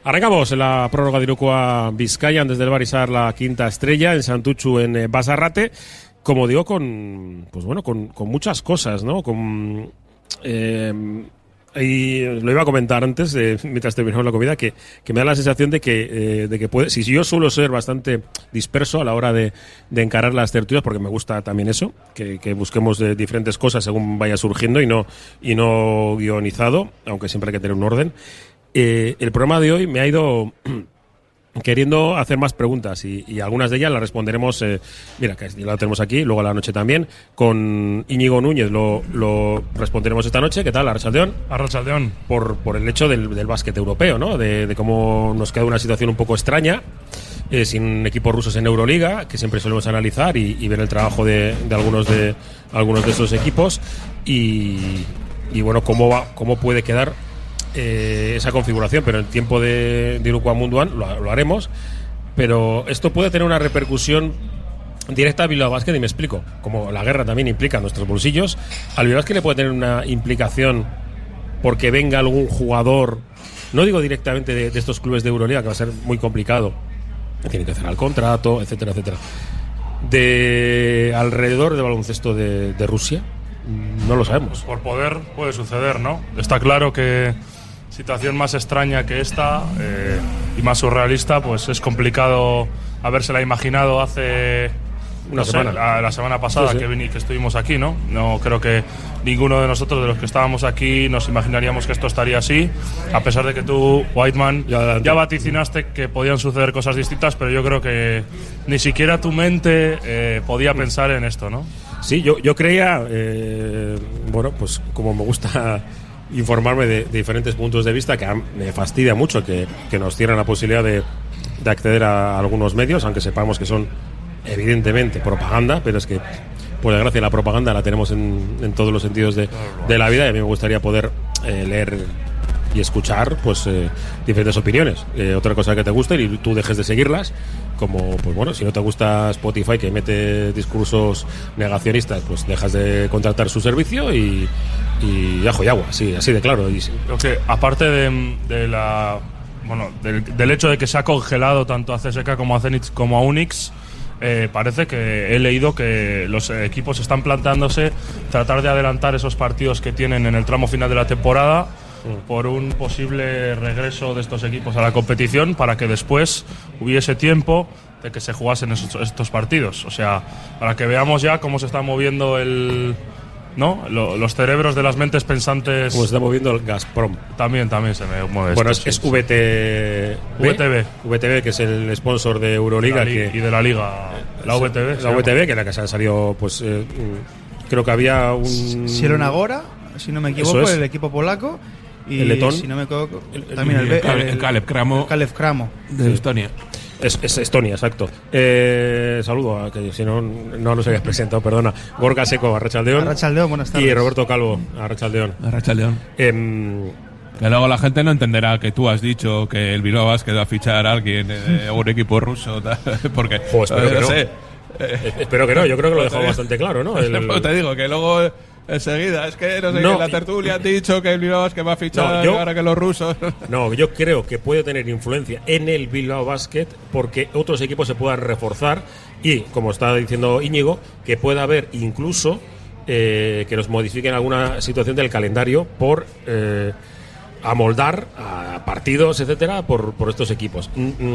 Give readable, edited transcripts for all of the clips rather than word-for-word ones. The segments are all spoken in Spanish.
Arrancamos la prórroga de Irukoa Bizkaian desde el Barisar, la quinta estrella, en Santutxu, en Basarrate. Como digo, con muchas cosas, ¿no? Y lo iba a comentar antes, mientras terminamos la comida, que me da la sensación de que puede, si yo suelo ser bastante disperso a la hora de encarar las tertulias, porque me gusta también eso, que busquemos de diferentes cosas según vaya surgiendo y no guionizado, aunque siempre hay que tener un orden. El programa de hoy me ha ido queriendo hacer más preguntas y algunas de ellas las responderemos, mira, que la tenemos aquí, luego a la noche también, con Íñigo Núñez lo responderemos esta noche. ¿Qué tal, Arratsaldeon? Arratsaldeon. Por el hecho del básquet europeo, ¿no? De cómo nos queda una situación un poco extraña, sin equipos rusos en Euroliga, que siempre solemos analizar y ver el trabajo de algunos de esos equipos y bueno, cómo puede quedar esa configuración, pero en tiempo de Irukoa Munduan lo haremos, pero esto puede tener una repercusión directa a Bilbao Basket, y me explico. Como la guerra también implica nuestros bolsillos, al Bilbao Basket le puede tener una implicación porque venga algún jugador, no digo directamente de estos clubes de Euroliga, que va a ser muy complicado, tiene que cerrar el contrato, etcétera, etcétera, de alrededor del baloncesto de Rusia. No lo sabemos. Por poder puede suceder, ¿no? Está claro que situación más extraña que esta y más surrealista, pues es complicado habérsela imaginado hace una semana. La semana pasada, sí. Que estuvimos aquí, ¿no? No creo que ninguno de nosotros, de los que estábamos aquí, nos imaginaríamos que esto estaría así, a pesar de que tú, Whiteman, ya vaticinaste que podían suceder cosas distintas, pero yo creo que ni siquiera tu mente podía pensar en esto, ¿no? Sí, yo creía, pues como me gusta informarme de diferentes puntos de vista, que me fastidia mucho que nos cierren la posibilidad de acceder a algunos medios, aunque sepamos que son evidentemente propaganda, pero es que por desgracia la propaganda la tenemos en todos los sentidos de la vida, y a mí me gustaría poder leer y escuchar pues diferentes opiniones. Otra cosa que te guste y tú dejes de seguirlas, como pues bueno, si no te gusta Spotify, que mete discursos negacionistas, pues dejas de contratar su servicio y ajo y agua, así de claro. Creo que aparte del hecho de que se ha congelado tanto a CSKA como a Zenit como a Unix, parece que he leído que los equipos están planteándose tratar de adelantar esos partidos que tienen en el tramo final de la temporada por un posible regreso de estos equipos a la competición, para que después hubiese tiempo de que se jugasen estos partidos. O sea, para que veamos ya cómo se está moviendo los cerebros de las mentes pensantes. Como se está moviendo el Gazprom. También se me mueve. Bueno, esto, es sí. VTB, que es el sponsor de Euroliga y de la Liga. La VTB. La VTB, que es la que se ha salido, pues creo que había un Sierra Agora, si no me equivoco, el equipo polaco. Y el letón, si no me equivoco, también el Kalev Cramo de Estonia. Es Estonia, exacto. Saludo a que si no los habías presentado, perdona. Gorka Seco, Arratsaldeon. Arratsaldeon, buenas tardes. Y Roberto Calvo, Arratsaldeon. Que luego la gente no entenderá que tú has dicho que el Bilbao Basket va a fichar a alguien un equipo ruso, porque espero que no, yo creo que lo he dejado bastante claro, ¿no? Te digo que luego enseguida, es que no sé, en la tertulia han dicho que el Bilbao Basket va a fichar ahora que los rusos. No, yo creo que puede tener influencia en el Bilbao Basket porque otros equipos se puedan reforzar y, como está diciendo Íñigo, que pueda haber incluso que nos modifiquen alguna situación del calendario por amoldar a partidos, etcétera, por estos equipos.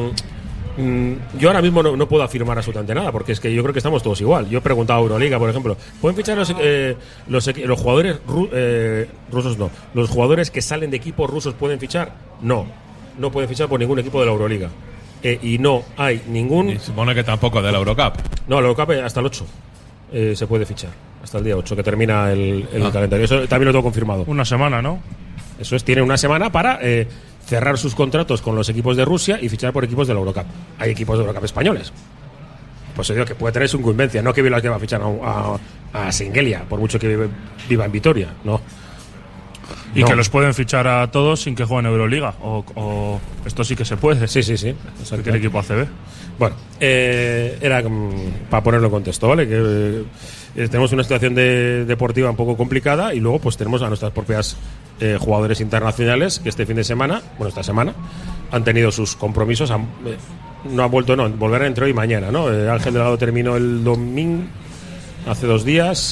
Yo ahora mismo no puedo afirmar absolutamente nada, porque es que yo creo que estamos todos igual. Yo he preguntado a Euroliga, por ejemplo, ¿pueden fichar los jugadores rusos? No. ¿Los jugadores que salen de equipos rusos pueden fichar? No pueden fichar por ningún equipo de la Euroliga. Y no hay ningún... Y supone que tampoco de la Eurocup. No, la Eurocup hasta el 8 se puede fichar, hasta el día 8 que termina el calendario. Eso también lo tengo confirmado. Una semana, ¿no? Eso es, tiene una semana para cerrar sus contratos con los equipos de Rusia y fichar por equipos de la Eurocup. Hay equipos de Eurocup españoles. Pues yo digo que puede tener su incumbencia, no que Bilbao que va a fichar a Singelia, por mucho que viva en Vitoria, no. Y que los pueden fichar a todos sin que jueguen Euroliga, o esto sí que se puede. Sí. El equipo ACB. Bueno, era para ponerlo en contexto, ¿vale? Que tenemos una situación deportiva un poco complicada y luego pues tenemos a nuestras propias jugadores internacionales que esta semana, han tenido sus compromisos. Volverán entre hoy y mañana, ¿no? Ángel Delgado terminó el domingo, hace 2 días,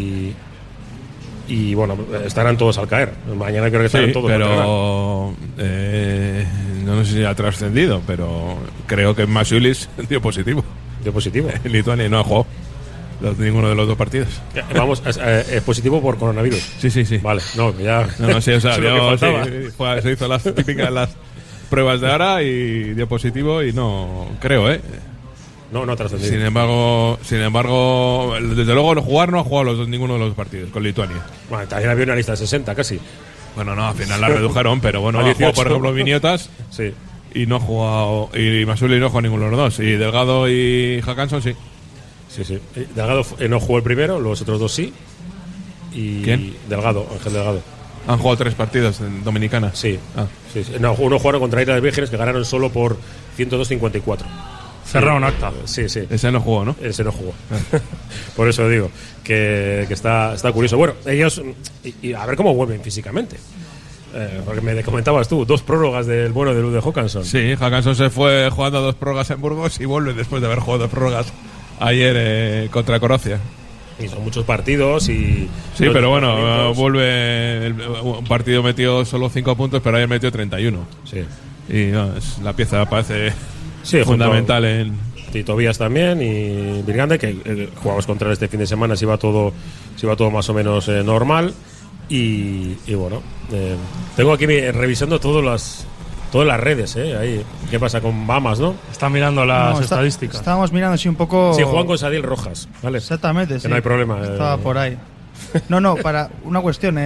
y bueno, estarán todos al caer. Mañana creo que estarán todos pero no sé si ha trascendido, pero creo que Masiulis dio positivo. En Lituania no ha jugado ninguno de los 2 partidos. Vamos, es positivo por coronavirus. Sí. Vale, ya. No, sí, o sea, se hizo las típicas las pruebas de ahora y dio positivo y no creo, No ha trascendido. Sin embargo, desde luego no ha jugado ninguno de los partidos con Lituania. Bueno, también había una lista de 60 casi. Bueno, no, al final la redujeron, pero bueno, ha jugado, por ejemplo, Viñotas. Sí. Y no ha jugado. Y Masiulis no ha jugado ninguno de los 2. Y Delgado y Haakanson sí. Sí. Delgado no jugó el primero, los otros 2 sí. Y ¿Quién? Delgado, Ángel Delgado. Han jugado 3 partidos en Dominicana. Sí. Sí. No, uno jugaron contra Islas Vírgenes, que ganaron solo por 102-54. Cerraron acta. Sí. Ese no jugó, ¿no? Ese no jugó. Por eso digo que está curioso. Bueno, ellos. Y a ver cómo vuelven físicamente. Porque me comentabas tú, 2 prórrogas del bueno de Lude Haakanson. Sí, Haakanson se fue jugando 2 prórrogas en Burgos y vuelve después de haber jugado 2 prórrogas ayer contra Croacia. Y son muchos partidos y... Sí, pero bueno, vuelve... Un partido metió solo 5 puntos, pero ayer metió 31. Sí. Y la pieza parece fundamental en... Y Tobías también y Virgande, que jugamos contra él este fin de semana, si iba todo más o menos normal. Y bueno, tengo aquí revisando todas las redes, ahí. ¿Qué pasa con Bahamas, no? Está mirando las estadísticas. Estábamos mirando así un poco. Sí, juegan con Sadiel Rojas, ¿vale? Exactamente, sí. No hay problema. Estaba por ahí. No, para una cuestión.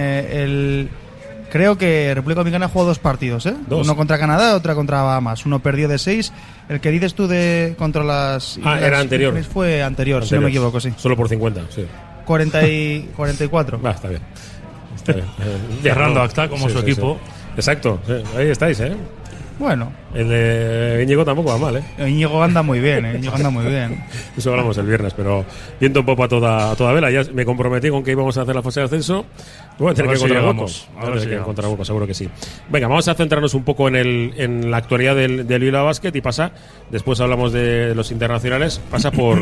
Creo que República Dominicana ha jugado 2 partidos, 2. Uno contra Canadá, otro contra Bahamas. Uno perdió de 6. El que dices tú contra las. Era anterior. Fue anterior, si no me equivoco, sí. Solo por 50, sí. 44. Está bien. Cerrando acta como su equipo. Sí. Exacto, ahí estáis, Bueno. El de Íñigo tampoco va mal, Íñigo anda muy bien, Íñigo anda muy bien. Eso hablamos el viernes, pero viento un poco a toda vela. Ya me comprometí con que íbamos a hacer la fase de ascenso. Vamos a tener que encontrar huecos, seguro que sí. Venga, vamos a centrarnos un poco en la actualidad del Bilbao Basket y después hablamos de los internacionales, pasa por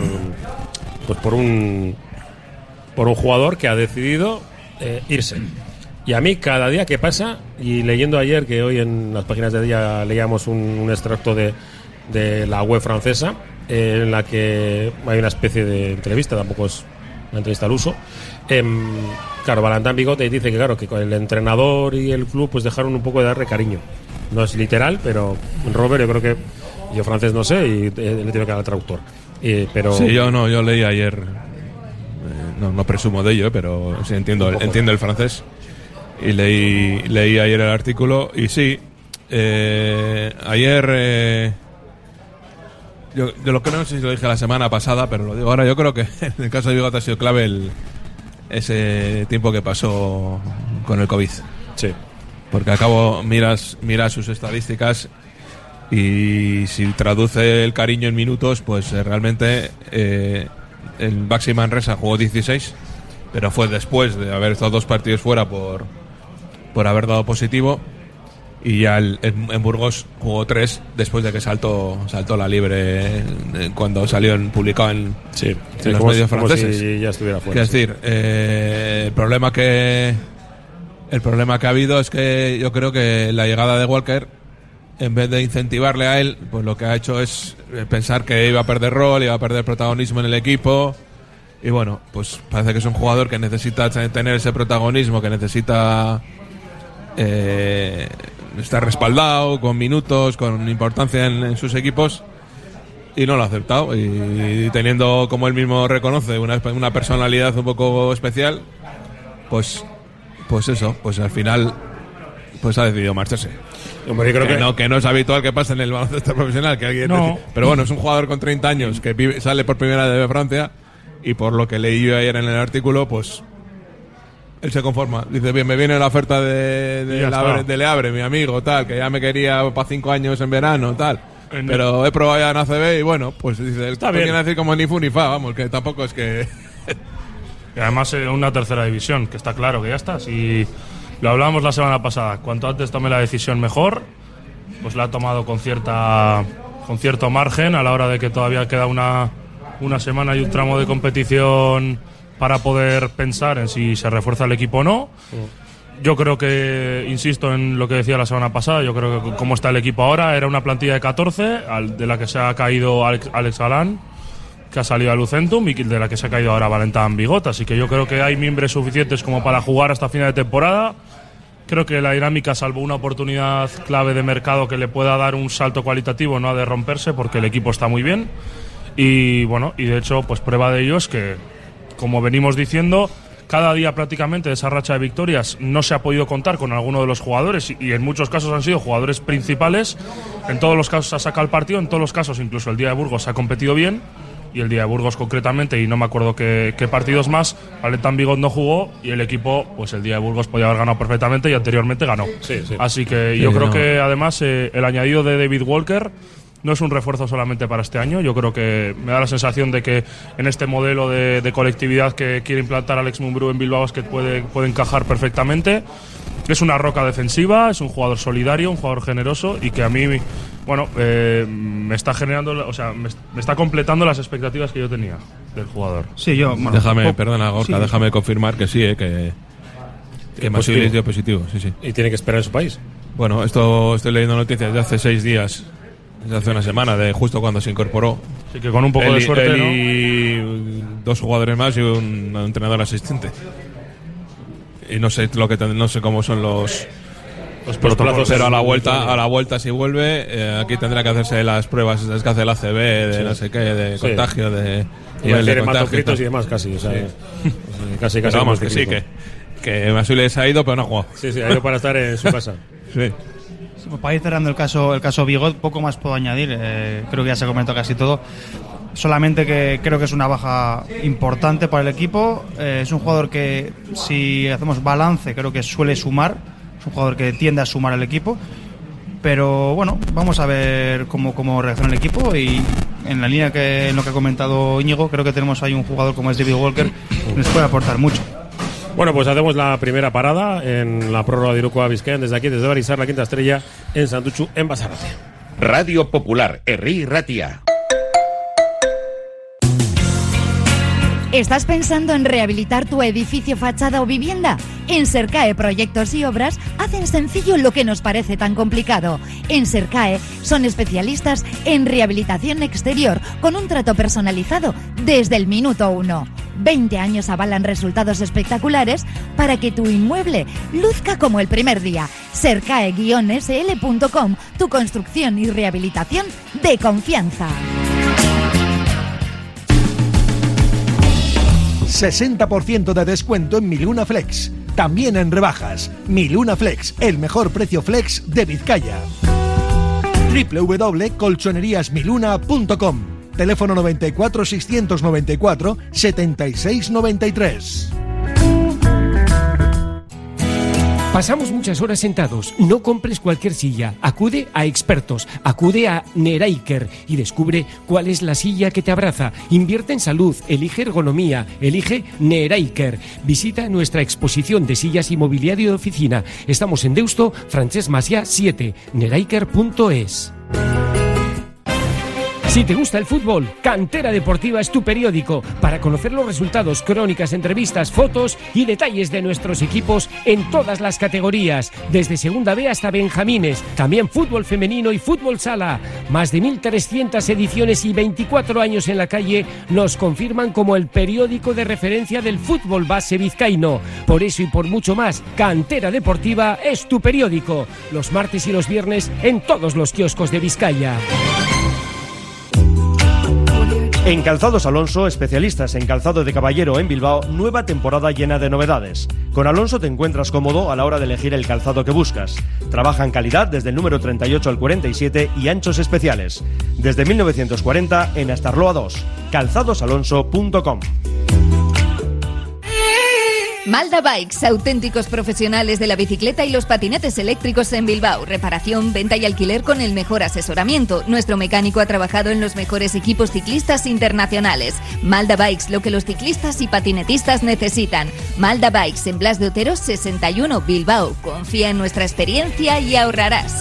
un jugador que ha decidido irse. Y a mí cada día que pasa, y leyendo ayer que hoy en las páginas de día leíamos un extracto de la web francesa en la que hay una especie de entrevista, tampoco es una entrevista al uso. Claro, Valentin Bigote dice que claro, que el entrenador y el club pues dejaron un poco de darle cariño. No es literal, pero Robert, yo creo que yo francés no sé y le tengo que dar al traductor. Pero sí, yo leí ayer, no presumo de ello, pero sí entiendo el francés. Y leí ayer el artículo y sí, ayer yo lo que no sé si lo dije la semana pasada, pero lo digo ahora, yo creo que en el caso de Bigote ha sido clave ese tiempo que pasó con el COVID. Sí. Porque al cabo miras sus estadísticas y si traduce el cariño en minutos, pues realmente el Baxi Manresa jugó 16, pero fue después de haber estado 2 partidos fuera por haber dado positivo, y ya en Burgos jugó 3 después de que saltó la libre cuando salió publicado en los medios franceses. Si ya estuviera fuera. Es decir, el problema que ha habido es que yo creo que la llegada de Walker, en vez de incentivarle a él, pues lo que ha hecho es pensar que iba a perder rol, iba a perder protagonismo en el equipo. Y bueno, pues parece que es un jugador que necesita tener ese protagonismo, que necesita estar respaldado, con minutos, con importancia en sus equipos, y no lo ha aceptado. Y teniendo, como él mismo reconoce, una personalidad un poco especial, pues eso, pues al final pues ha decidido marcharse. Hombre, yo creo que no es habitual que pase en el baloncesto profesional, que alguien pero bueno, es un jugador con 30 años que sale por primera vez de Francia, y por lo que leí yo ayer en el artículo, pues él se conforma. Dice, bien, me viene la oferta de Le Havre, mi amigo, tal, que ya me quería para 5 años en verano, tal. Pero he probado ya en ACB y bueno, pues dice, está bien. Viene a decir como ni fu ni fa, vamos, que tampoco es que... Y además una tercera división, que está claro que ya está. Si Lo hablábamos la semana pasada. Cuanto antes tome la decisión mejor. Pues la ha tomado con cierto margen a la hora de que todavía queda una semana y un tramo de competición para poder pensar en si se refuerza el equipo o no. Yo creo que, insisto en lo que decía la semana pasada, yo creo que como está el equipo ahora, era una plantilla de 14, de la que se ha caído Alex Galán, que ha salido a Lucentum, y de la que se ha caído ahora Valentin Bigot, así que yo creo que hay miembros suficientes como para jugar hasta final de temporada. Creo que la dinámica, salvo una oportunidad clave de mercado que le pueda dar un salto cualitativo, no ha de romperse porque el equipo está muy bien. Y bueno, y de hecho, pues prueba de ello es que, como venimos diciendo, cada día prácticamente de esa racha de victorias no se ha podido contar con alguno de los jugadores y en muchos casos han sido jugadores principales. En todos los casos se ha sacado el partido, en todos los casos, incluso el día de Burgos, se ha competido bien. Y el día de Burgos concretamente, y no me acuerdo qué partidos más, Valentin Bigot no jugó y el equipo, pues el día de Burgos podía haber ganado perfectamente y anteriormente ganó. Sí. Así que yo creo que además el añadido de David Walker no es un refuerzo solamente para este año. Yo creo que me da la sensación de que en este modelo de colectividad que quiere implantar Alex Mumbrú en Bilbao Basket puede encajar perfectamente. Es una roca defensiva, es un jugador solidario, un jugador generoso y que a mí, bueno, me está generando, o sea, me está completando las expectativas que yo tenía del jugador. Sí, yo. Bueno, perdona, Gorka, sí. déjame confirmar que sí, que Masiulis dio positivo, sí. Y tiene que esperar en su país. Bueno, estoy leyendo noticias de hace 6 días, desde hace una semana, de justo cuando se incorporó. Así que con un poco de suerte, él ¿no? Y 2 jugadores más y un entrenador asistente. Y no sé cómo son los protocolos, pero a la vuelta si vuelve, aquí tendrá que hacerse las pruebas esas que hace la CB de no sé qué, de contagio, de nivel de contagio y demás, casi, o sea, casi pero vamos, que sí, que Masiulis ha ido pero no ha jugado. Sí, ha ido para estar en su casa. Sí. Para ir cerrando el caso Bigot, poco más puedo añadir. Creo que ya se comentó casi todo. Solamente que creo que es una baja importante para el equipo. Es un jugador que, si hacemos balance, creo que suele sumar. Es un jugador que tiende a sumar al equipo. Pero bueno, vamos a ver cómo reacciona el equipo. Y en la línea en lo que ha comentado Íñigo, creo que tenemos ahí un jugador como es David Walker que nos puede aportar mucho. Bueno, pues hacemos la primera parada en la prórroga de Irukoa Bizkaia desde aquí, desde Barisar, la Quinta Estrella, en Santutxu, en Basarate. Radio Popular, Herri Ratia. ¿Estás pensando en rehabilitar tu edificio, fachada o vivienda? En Sercae Proyectos y Obras hacen sencillo lo que nos parece tan complicado. En Sercae son especialistas en rehabilitación exterior con un trato personalizado desde el minuto 1. 20 años avalan resultados espectaculares para que tu inmueble luzca como el primer día. Sercae-sl.com, tu construcción y rehabilitación de confianza. 60% de descuento en Miluna Flex. También en rebajas. Miluna Flex, el mejor precio flex de Vizcaya. www.colchoneríasmiluna.com. Teléfono 94 694 76 93. Pasamos muchas horas sentados. No compres cualquier silla. Acude a expertos. Acude a Neraiker y descubre cuál es la silla que te abraza. Invierte en salud. Elige ergonomía. Elige Neraiker. Visita nuestra exposición de sillas y mobiliario de oficina. Estamos en Deusto, Francesc Macià 7. Neraiker.es. Si te gusta el fútbol, Cantera Deportiva es tu periódico para conocer los resultados, crónicas, entrevistas, fotos y detalles de nuestros equipos en todas las categorías, desde Segunda B hasta Benjamines, también fútbol femenino y fútbol sala. Más de 1.300 ediciones y 24 años en la calle nos confirman como el periódico de referencia del fútbol base vizcaíno. Por eso y por mucho más, Cantera Deportiva es tu periódico. Los martes y los viernes en todos los kioscos de Vizcaya. En Calzados Alonso, especialistas en calzado de caballero en Bilbao, nueva temporada llena de novedades. Con Alonso te encuentras cómodo a la hora de elegir el calzado que buscas. Trabajan calidad desde el número 38 al 47 y anchos especiales. Desde 1940 en Astarloa 2. calzadosalonso.com. Malda Bikes, auténticos profesionales de la bicicleta y los patinetes eléctricos en Bilbao. Reparación, venta y alquiler con el mejor asesoramiento. Nuestro mecánico ha trabajado en los mejores equipos ciclistas internacionales. Malda Bikes, lo que los ciclistas y patinetistas necesitan. Malda Bikes, en Blas de Otero 61, Bilbao. Confía en nuestra experiencia y ahorrarás.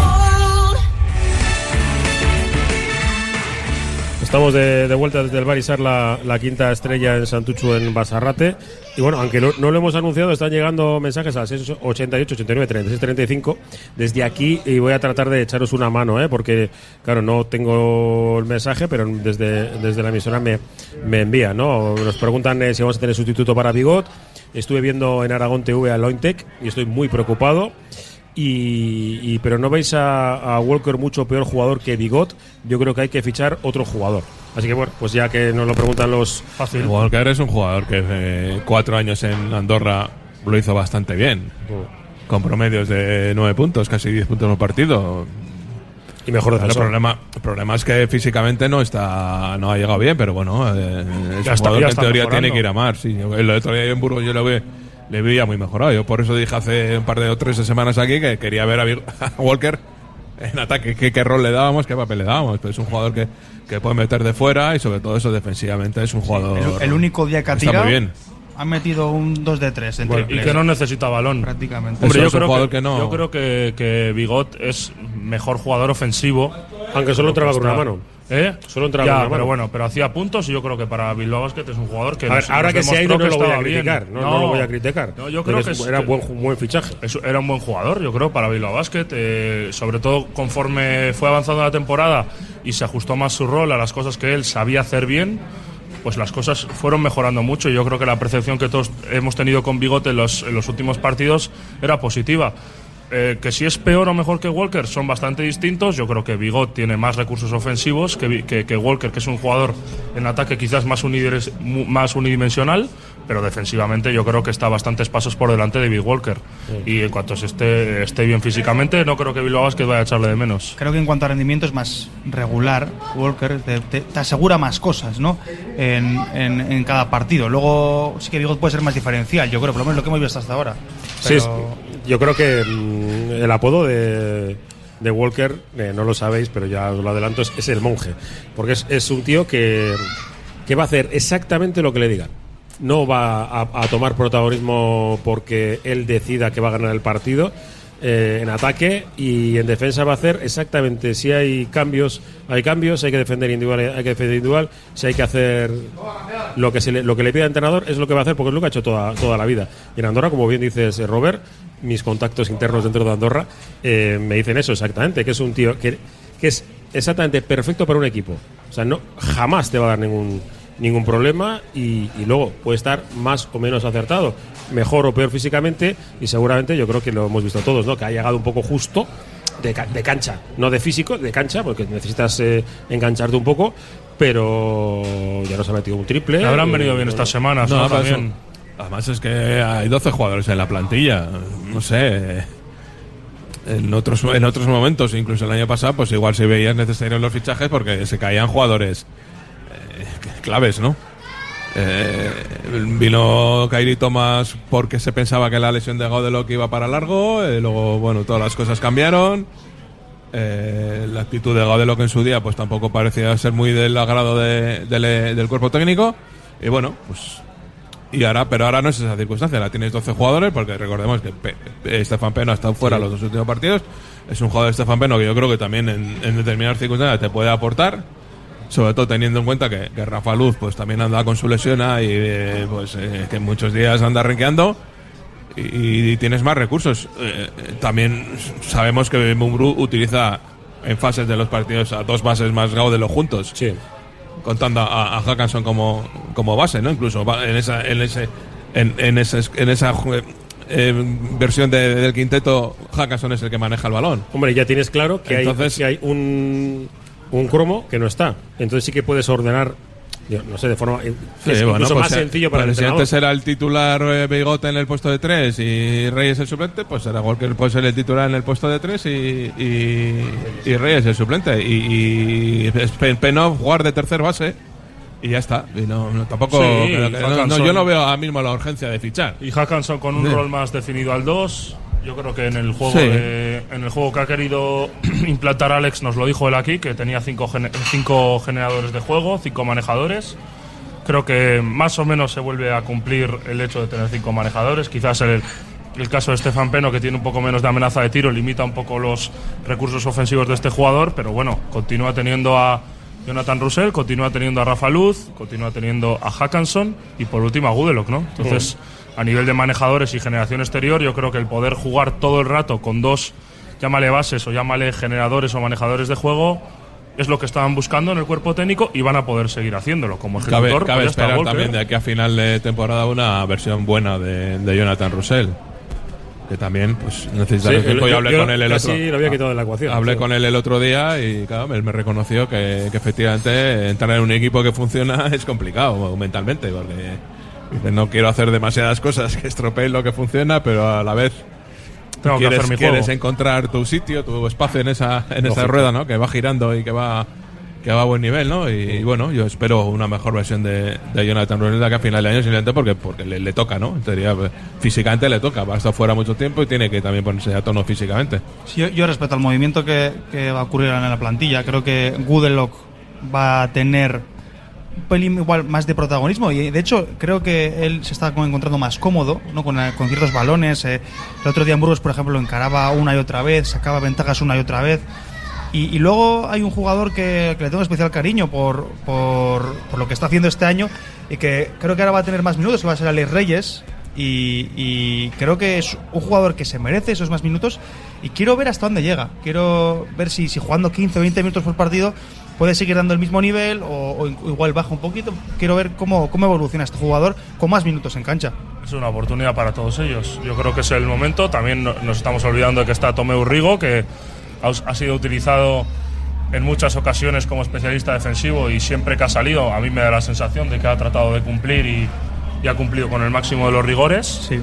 Estamos de vuelta desde el Barisar, la quinta estrella en Santuchu, en Basarrate. Y bueno, aunque no lo hemos anunciado, están llegando mensajes al 688, 89, 36, 35 desde aquí, y voy a tratar de echaros una mano, porque claro, no tengo el mensaje, pero desde la emisora me envían, ¿no? Nos preguntan si vamos a tener sustituto para Bigot. Estuve viendo en Aragón TV a Lointec y estoy muy preocupado. Pero no veis a Walker mucho peor jugador que Bigot. Yo creo que hay que fichar otro jugador. Así que bueno, pues ya que nos lo preguntan los... Fácil. Walker es un jugador que 4 años en Andorra lo hizo bastante bien, con promedios de 9 puntos, casi 10 puntos en un partido. Y mejor defensor. El problema es que físicamente no ha llegado bien, pero bueno, es un jugador que en teoría tiene que ir a más. Sí, el otro día en Burgos yo le veía muy mejorado. Yo por eso dije hace un par de 3 semanas aquí que quería ver a Walker en ataque, qué rol le dábamos, qué papel le dábamos. Pero es un jugador que puede meter de fuera y sobre todo eso defensivamente es un jugador... El único día que ha tirado, muy bien. Ha metido un 2 de 3 en y que no necesita balón prácticamente. Hombre, yo creo que Bigot es mejor jugador ofensivo, aunque solo entraba con una mano. Solo entraba con una mano. Pero bueno, pero hacía puntos, y yo creo que para Bilbao Basket es un jugador que ahora que se ha ido no lo voy a criticar. No lo voy a criticar. No, yo creo que era un buen fichaje. Era un buen jugador, yo creo, para Bilbao Basket. Sobre todo conforme fue avanzando la temporada y se ajustó más su rol a las cosas que él sabía hacer bien, pues las cosas fueron mejorando mucho, y yo creo que la percepción que todos hemos tenido con Bigot en los últimos partidos era positiva. Que si es peor o mejor que Walker, son bastante distintos. Yo creo que Bigot tiene más recursos ofensivos que Walker, que es un jugador en ataque quizás más unidimensional, pero defensivamente yo creo que está bastantes pasos por delante de Bill Walker. Y en cuanto esté bien físicamente, no creo que Bilbao Basket vaya a echarle de menos. Creo que en cuanto a rendimiento es más regular. Walker te asegura más cosas, ¿no? En cada partido. Luego sí que Bigot puede ser más diferencial, yo creo, por lo menos lo que hemos visto hasta ahora. Pero... Sí, yo creo que el apodo de Walker, no lo sabéis, pero ya os lo adelanto, es el monje. Porque es un tío que va a hacer exactamente lo que le digan. No va a tomar protagonismo porque él decida que va a ganar el partido. En ataque y en defensa va a hacer exactamente, si hay cambios, hay que defender individual, si hay que hacer lo que le pida el entrenador, es lo que va a hacer, porque es lo que ha hecho toda la vida. Y en Andorra, como bien dices, Robert, mis contactos internos dentro de Andorra me dicen eso exactamente, que es un tío que es exactamente perfecto para un equipo. O sea, jamás te va a dar ningún problema, y luego puede estar más o menos acertado, mejor o peor físicamente, y seguramente yo creo que lo hemos visto todos, ¿no? Que ha llegado un poco justo de cancha, no de físico, de cancha, porque necesitas engancharte un poco, pero ya nos ha metido un triple. Habrán venido bien estas semanas, ¿no? También. Además es que hay 12 jugadores en la plantilla, no sé. En otros momentos, incluso el año pasado, pues igual se veían necesarios los fichajes porque se caían jugadores claves, ¿no? Vino Kyrie Thomas porque se pensaba que la lesión de Godelo que iba para largo, luego, bueno, todas las cosas cambiaron. La actitud de Godelo, que en su día pues tampoco parecía ser muy del agrado del cuerpo técnico, y bueno, pues pero ahora no es esa circunstancia, ahora tienes 12 jugadores, porque recordemos que Stefan Peno ha estado fuera los 2 últimos partidos. Es un jugador de Stefan Peno que yo creo que también en determinadas circunstancias te puede aportar, sobre todo teniendo en cuenta que Rafa Luz pues también anda con su lesión y que muchos días anda renqueando, y tienes más recursos. También sabemos que Mumbrú utiliza en fases de los partidos a 2 bases más Gaudelo juntos, sí, contando a Hackanson como base, ¿no? Incluso en esa versión del quinteto, Hackanson es el que maneja el balón. Hombre, ya tienes claro que hay un cromo que no está, entonces sí que puedes ordenar, no sé, de forma incluso más sencillo para el entrenador. Si antes era el titular Bigot en el puesto de 3 y Reyes el suplente, pues ahora Walker puede ser el titular en el puesto de 3 y Reyes el suplente, y Peno jugar de tercer base Y ya está. Y tampoco. Sí, yo no veo ahora mismo la urgencia de fichar. Y Hackanson con un rol más definido al 2. Yo creo que en el juego en el juego que ha querido implantar Alex, nos lo dijo él aquí, que tenía 5 generadores de juego, 5 manejadores. Creo que más o menos se vuelve a cumplir el hecho de tener 5 manejadores. Quizás el caso de Stefan Peno, que tiene un poco menos de amenaza de tiro, limita un poco los recursos ofensivos de este jugador, pero bueno, continúa teniendo a Jonathan Russell, continúa teniendo a Rafa Luz, continúa teniendo a Hackanson y por último a Gudelok, ¿no? Entonces, a nivel de manejadores y generación exterior, yo creo que el poder jugar todo el rato con 2, llámale bases o llámale generadores o manejadores de juego, es lo que estaban buscando en el cuerpo técnico y van a poder seguir haciéndolo. Como ejecutor, cabe esperar gol, también de aquí a final de temporada una versión buena de Jonathan Russell, que también pues necesitará tiempo. Yo hablé con él el otro. Lo había quitado de la ecuación. Hablé con él el otro día y claro, él me reconoció que efectivamente entrar en un equipo que funciona es complicado mentalmente, porque no quiero hacer demasiadas cosas que estropeen lo que funciona, pero a la vez quieres encontrar tu sitio, tu espacio en esa rueda, ¿no? Que va girando y que va a buen nivel, ¿no? Y bueno, yo espero una mejor versión de Jonathan Russell de aquí a final de año, simplemente porque le toca, ¿no? En teoría, físicamente le toca, va a estar fuera mucho tiempo y tiene que también ponerse a tono físicamente. Sí, yo respeto al movimiento que va a ocurrir en la plantilla. Creo que Gudelok va a tener un pelín igual más de protagonismo y de hecho creo que él se está encontrando más cómodo, ¿no? con ciertos balones. El otro día en Burgos, por ejemplo, encaraba una y otra vez, sacaba ventajas una y otra vez. Y luego hay un jugador que le tengo especial cariño por lo que está haciendo este año y que creo que ahora va a tener más minutos, que va a ser Alex Reyes. Y creo que es un jugador que se merece esos más minutos y quiero ver hasta dónde llega. Quiero ver si jugando 15 o 20 minutos por partido puede seguir dando el mismo nivel o igual baja un poquito. Quiero ver cómo evoluciona este jugador con más minutos en cancha. Es una oportunidad para todos ellos. Yo creo que es el momento. También nos estamos olvidando de que está Tomeu Rigo, que ha sido utilizado en muchas ocasiones como especialista defensivo y siempre que ha salido a mí me da la sensación de que ha tratado de cumplir y ha cumplido con el máximo de los rigores. Sí.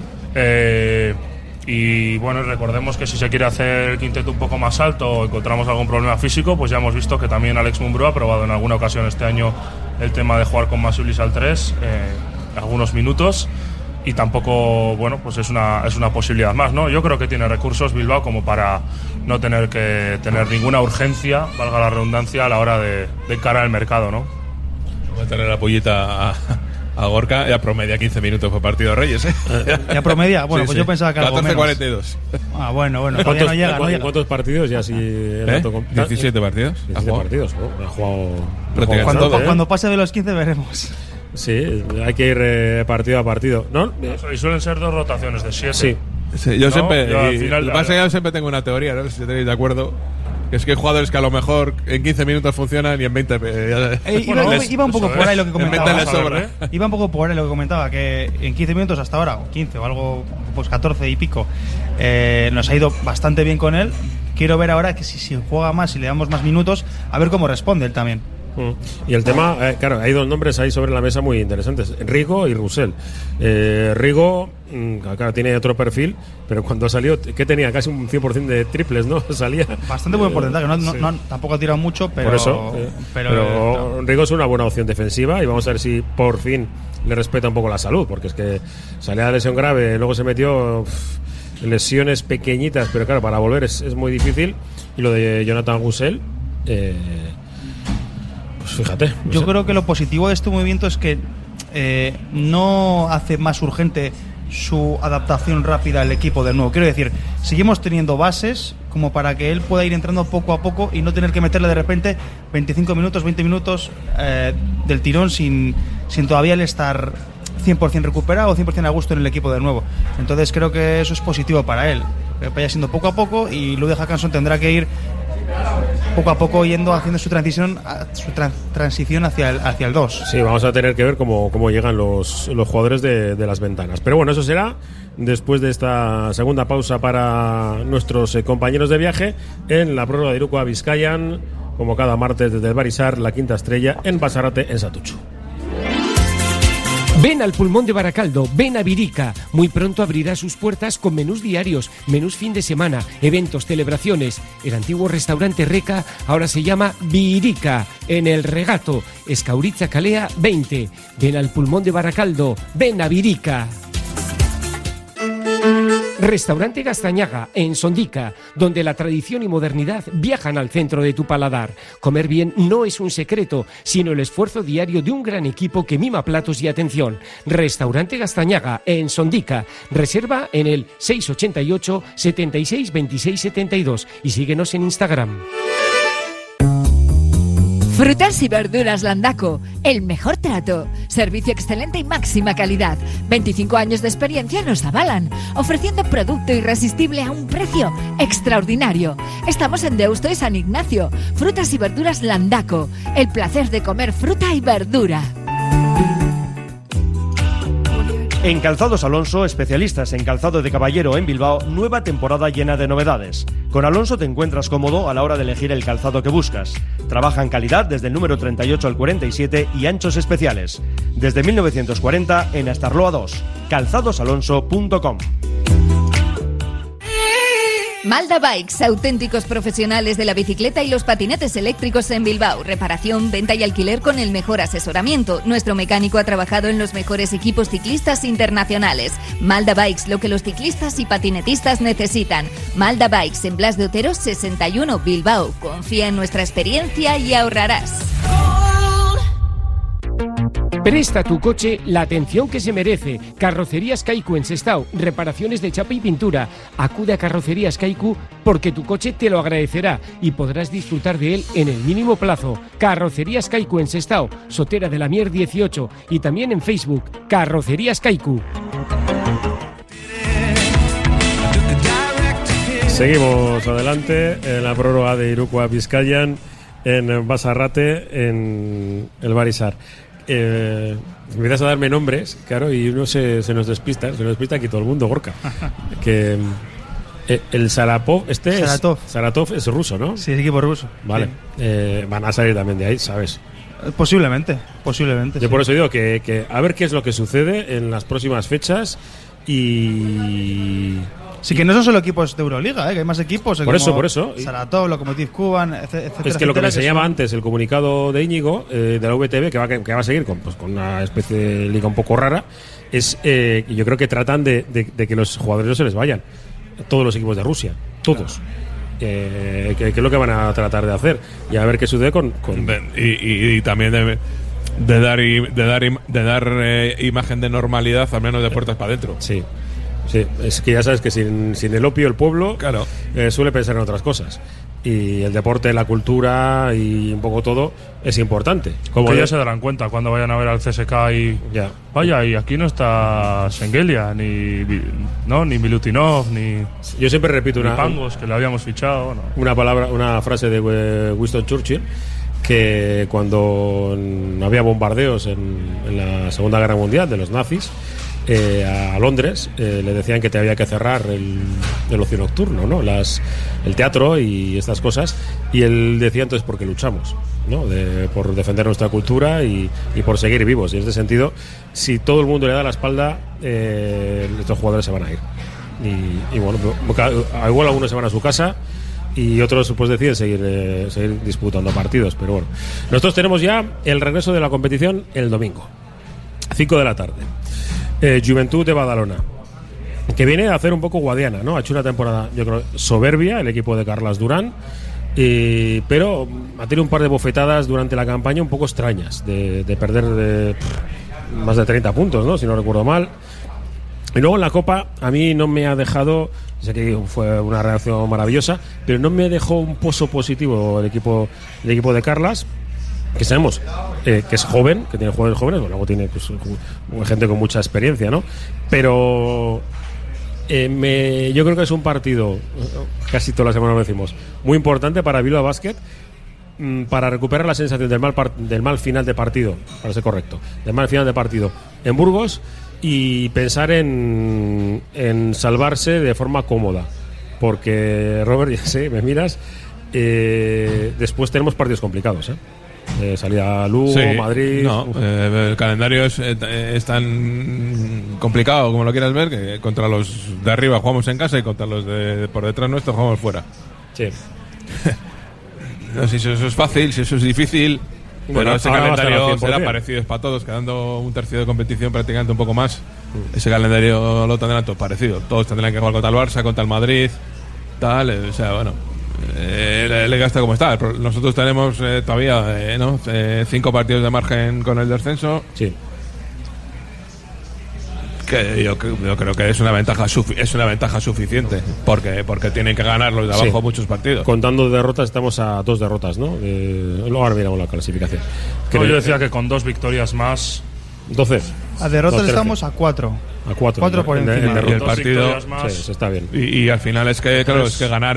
Y bueno, recordemos que si se quiere hacer el quinteto un poco más alto o encontramos algún problema físico, pues ya hemos visto que también Alex Mumbrú ha probado en alguna ocasión este año el tema de jugar con Masiulis al 3 algunos minutos y tampoco, bueno, pues es una posibilidad más, ¿no? Yo creo que tiene recursos Bilbao como para no tener que tener ninguna urgencia, valga la redundancia, a la hora de encarar el mercado, ¿no? Voy a tener la pollita a Gorka, ya promedia 15 minutos por partido Reyes, ¿eh? ¿Ya promedia? Bueno, sí, pues sí. Yo pensaba que algo 14-42. Ah, bueno, todavía no llega. ¿Cuántos partidos ya? Si 17 partidos. 17 partidos, ¿no? Ha jugado cuando pase de los 15 veremos. Sí, hay que ir partido a partido, ¿no? Y suelen ser 2 rotaciones de 7. Sí. Sí, yo siempre, yo siempre tengo una teoría, ¿no? Si tenéis de acuerdo, que es que hay jugadores que a lo mejor en 15 minutos funcionan y en 20 iba un poco por ahí lo que comentaba. Les sobra. Iba un poco por ahí lo que comentaba, que en 15 minutos hasta ahora, o 15 o algo, pues 14 y pico, nos ha ido bastante bien con él. Quiero ver ahora que si juega más, si le damos más minutos, a ver cómo responde él también. Y el tema, claro, hay 2 nombres ahí sobre la mesa muy interesantes, Rigo y Russell. Rigo, claro, tiene otro perfil, pero cuando salió, ¿qué tenía? Casi un 100% de triples, ¿no? Salía bastante buen porcentaje, tampoco ha tirado mucho, pero... Por eso, pero Rigo es una buena opción defensiva y vamos a ver si por fin le respeta un poco la salud, porque es que salía de lesión grave, luego se metió lesiones pequeñitas, pero claro, para volver es muy difícil. Y lo de Jonathan Russell, pues fíjate. Yo creo que lo positivo de este movimiento es que no hace más urgente su adaptación rápida al equipo de nuevo. Quiero decir, seguimos teniendo bases como para que él pueda ir entrando poco a poco y no tener que meterle de repente 25 minutos, 20 minutos del tirón sin todavía él estar 100% recuperado o 100% a gusto en el equipo de nuevo. Entonces creo que eso es positivo para él, que vaya siendo poco a poco, y Ludwig Hackanson tendrá que ir poco a poco haciendo su transición hacia el 2. Sí, vamos a tener que ver cómo llegan los jugadores de las ventanas. Pero bueno, eso será después de esta segunda pausa para nuestros compañeros de viaje en la prórroga de Iruko Bizkaian, como cada martes desde el Barisar, la Quinta Estrella, en Basarate, en Satuchu. Ven al Pulmón de Baracaldo, ven a Virica. Muy pronto abrirá sus puertas con menús diarios, menús fin de semana, eventos, celebraciones. El antiguo restaurante Reca ahora se llama Virica. en El Regato, Escauritza Calea 20. Ven al Pulmón de Baracaldo, ven a Virica. Restaurante Gastañaga, en Sondica, donde la tradición y modernidad viajan al centro de tu paladar. Comer bien no es un secreto, sino el esfuerzo diario de un gran equipo que mima platos y atención. Restaurante Gastañaga, en Sondica. Reserva en el 688 76 26 72 y síguenos en Instagram. Frutas y verduras Landaco, el mejor trato, servicio excelente y máxima calidad. 25 años de experiencia nos avalan, ofreciendo producto irresistible a un precio extraordinario. Estamos en Deusto y San Ignacio. Frutas y verduras Landaco, el placer de comer fruta y verdura. En Calzados Alonso, especialistas en calzado de caballero en Bilbao, nueva temporada llena de novedades. Con Alonso te encuentras cómodo a la hora de elegir el calzado que buscas. Trabaja en calidad desde el número 38 al 47 y anchos especiales. Desde 1940 en Astarloa 2. calzadosalonso.com. Malda Bikes, auténticos profesionales de la bicicleta y los patinetes eléctricos en Bilbao. Reparación, venta y alquiler con el mejor asesoramiento. Nuestro mecánico ha trabajado en los mejores equipos ciclistas internacionales. Malda Bikes, lo que los ciclistas y patinetistas necesitan. Malda Bikes, en Blas de Otero 61, Bilbao. Confía en nuestra experiencia y ahorrarás. Presta a tu coche la atención que se merece. Carrocerías Kaiku en Sestao, reparaciones de chapa y pintura. Acude a Carrocerías Kaiku porque tu coche te lo agradecerá y podrás disfrutar de él en el mínimo plazo. Carrocerías Kaiku en Sestao, Sotera de la Mier 18 y también en Facebook, Carrocerías Kaiku. Seguimos adelante en la prórroga de Irukoa Bizkaian en Basarrate, en el Barisar. Empiezas a darme nombres, claro, y uno se nos despista aquí todo el mundo, Gorka. Que el Saratov es ruso, ¿no? Sí, es equipo ruso. Vale, van a salir también de ahí, ¿sabes? Posiblemente. Yo por eso digo que a ver qué es lo que sucede en las próximas fechas y... Sí, que no son solo equipos de Euroliga, que hay más equipos. Por eso. Saratov, Lokomotiv Kuban, etcétera. Es que lo que me enseñaba antes el comunicado de Íñigo, de la VTV, que va a seguir con una especie de liga un poco rara, es yo creo que tratan de que los jugadores no se les vayan. Todos los equipos de Rusia, todos. Que es lo que van a tratar de hacer. Y a ver qué sucede con... Y también de dar imagen de normalidad, al menos de puertas para adentro. Sí. Sí, es que ya sabes que sin el opio el pueblo claro. Suele pensar en otras cosas. Y el deporte, la cultura y un poco todo es importante. Como ya se darán cuenta cuando vayan a ver al CSK y... Ya. Vaya, y aquí no está Sengelia, ni Milutinov, ni... Yo siempre repito ni Pangos, que le habíamos fichado. No. Una frase de Winston Churchill, que cuando había bombardeos en la Segunda Guerra Mundial de los nazis, a Londres le decían que te había que cerrar el ocio nocturno, ¿no? El teatro y estas cosas, y él decía entonces porque luchamos, ¿no? Por defender nuestra cultura y por seguir vivos. Y en este sentido, si todo el mundo le da la espalda, estos jugadores se van a ir y bueno, igual algunos se van a su casa y otros pues deciden seguir disputando partidos, pero bueno, nosotros tenemos ya el regreso de la competición el domingo 5 de la tarde. Juventud de Badalona, que viene a hacer un poco guadiana, ¿no? Ha hecho una temporada, yo creo, soberbia el equipo de Carlas Durán, pero ha tenido un par de bofetadas durante la campaña un poco extrañas, de perder más de 30 puntos, ¿no? Si no recuerdo mal. Y luego en la Copa a mí no me ha dejado, sé que fue una reacción maravillosa, pero no me dejó un pozo positivo el equipo de Carlas, que sabemos que es joven, que tiene jugadores jóvenes, bueno, luego tiene pues, gente con mucha experiencia, ¿no? Pero yo creo que es un partido, casi toda la semana lo decimos, muy importante para Bilbao Basket, para recuperar la sensación del mal final de partido, para ser correcto, del mal final de partido en Burgos, y pensar en salvarse de forma cómoda, porque Robert, ya sé, me miras, después tenemos partidos complicados, salida a Lugo, sí, Madrid. No, el calendario es tan complicado como lo quieras ver, que contra los de arriba jugamos en casa y contra los de por detrás nuestro jugamos fuera. Sí. No sé si eso es fácil, si eso es difícil. Bueno, ese ahora va a estar calendario al 100%. será parecido para todos, quedando un tercio de competición prácticamente un poco más. Ese calendario lo tendrán todos parecido. Todos tendrán que jugar contra el Barça, contra el Madrid, tal. O sea, bueno, la liga está como está. Nosotros tenemos todavía 5 partidos de margen con el descenso. Sí. Que yo creo que es una ventaja suficiente porque tienen que ganar los de abajo Sí. muchos partidos. Contando derrotas, estamos a 2 derrotas, ¿no? Luego ahora miramos la clasificación. No, yo decía que con 2 victorias más. 12. A derrotas 13. estamos a 4. A 4. 4 por encima. Y el Dos partido victorias más. Sí, eso está bien. y al final es que claro, es que ganar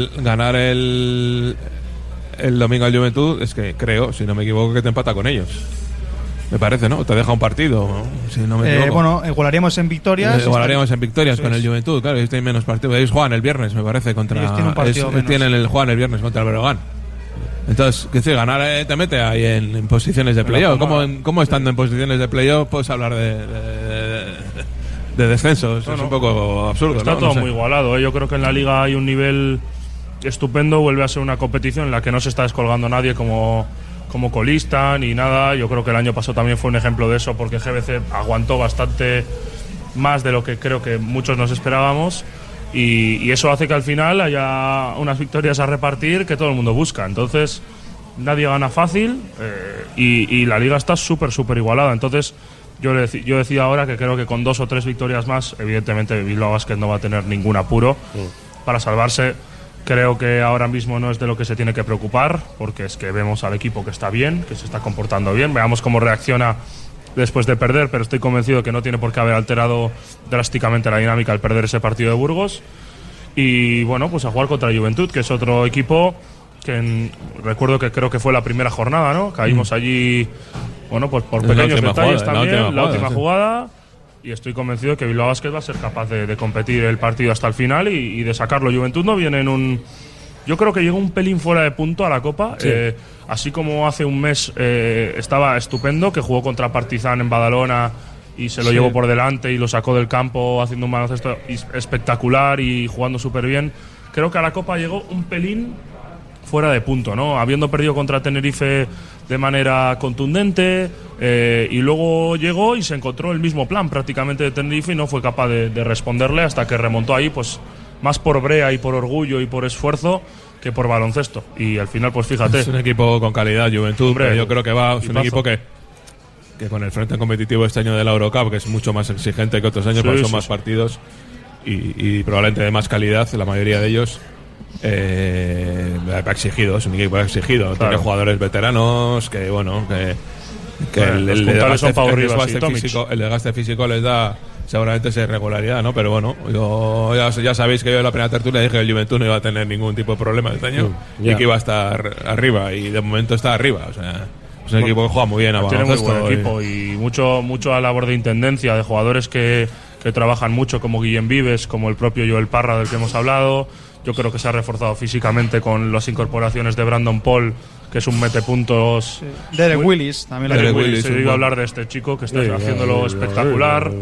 el domingo al Juventud es que creo, si no me equivoco, que te empata con ellos. Me parece, ¿no? Te deja un partido, ¿no? Si no me equivoco. Bueno, igualaríamos en victorias. Igualaríamos en victorias Eso con es. el Juventud, claro, ellos tienen menos partidos. Ellos juegan el viernes, me parece, contra. Ellos tienen un partido menos. Juegan el viernes contra el Breogán. Entonces, ¿qué decir? Ganar te mete ahí en posiciones de playoff. ¿Cómo estando en posiciones de playoff puedes hablar de descensos? No, es no. un poco absurdo, Está ¿no? todo No sé. muy igualado, ¿eh? Yo creo que en la liga hay un nivel estupendo. Vuelve a ser una competición en la que no se está descolgando nadie como colista ni nada. Yo creo que el año pasado también fue un ejemplo de eso, porque GBC aguantó bastante más de lo que creo que muchos nos esperábamos. Y eso hace que al final haya unas victorias a repartir que todo el mundo busca. Entonces, nadie gana fácil y la liga está súper igualada. Entonces, yo decía ahora que creo que con 2 o 3 victorias más, evidentemente Bilbao Basket no va a tener ningún apuro para salvarse. Creo que ahora mismo no es de lo que se tiene que preocupar, porque es que vemos al equipo que está bien, que se está comportando bien. Veamos cómo reacciona después de perder, pero estoy convencido que no tiene por qué haber alterado drásticamente la dinámica al perder ese partido de Burgos. Y bueno, pues a jugar contra Juventud, que es otro equipo que recuerdo que creo que fue la primera jornada, ¿no? Caímos allí, bueno, pues por Es la pequeños última detalles jugada, también, la última sí. jugada. Y estoy convencido de que Bilbao Basket va a ser capaz de competir el partido hasta el final y de sacarlo. Juventud no viene en un... Yo creo que llegó un pelín fuera de punto a la Copa. Sí. Así como hace un mes estaba estupendo, que jugó contra Partizan en Badalona y se lo llevó por delante y lo sacó del campo haciendo un baloncesto espectacular y jugando súper bien. Creo que a la Copa llegó un pelín fuera de punto, ¿no? Habiendo perdido contra Tenerife de manera contundente y luego llegó y se encontró el mismo plan prácticamente de Tenerife y no fue capaz de responderle hasta que remontó ahí, pues más por brea y por orgullo y por esfuerzo que por baloncesto. Y al final, pues fíjate. Es un equipo con calidad, Juventud. Hombre, Pero yo creo que es un equipazo. equipo que con el frente competitivo este año de la Eurocup, que es mucho más exigente que otros años, Sí, porque son sí, más sí. partidos y probablemente de más calidad, la mayoría de ellos. Ha exigido, es un equipo exigido. Claro. Tiene jugadores veteranos que, bueno, que Bueno, los puntales son Pau Rivas y Tomic. el desgaste físico les da seguramente esa irregularidad, ¿no? Pero bueno, ya sabéis que yo en la primera tertulia dije que el Juventud no iba a tener ningún tipo de problema este año ya. y que iba a estar arriba, y de momento está arriba. O sea, es un equipo que juega muy bien a Tiene muy baloncesto. buen equipo y mucho a labor de intendencia de jugadores que trabajan mucho, como Guillem Vives, como el propio Joel Parra del que hemos hablado. Yo creo que se ha reforzado físicamente con las incorporaciones de Brandon Paul, que es un metepuntos. Derek muy- Willis también. Derek Derek Willis, Willis, he un oído buen- hablar de este chico que está haciéndolo espectacular.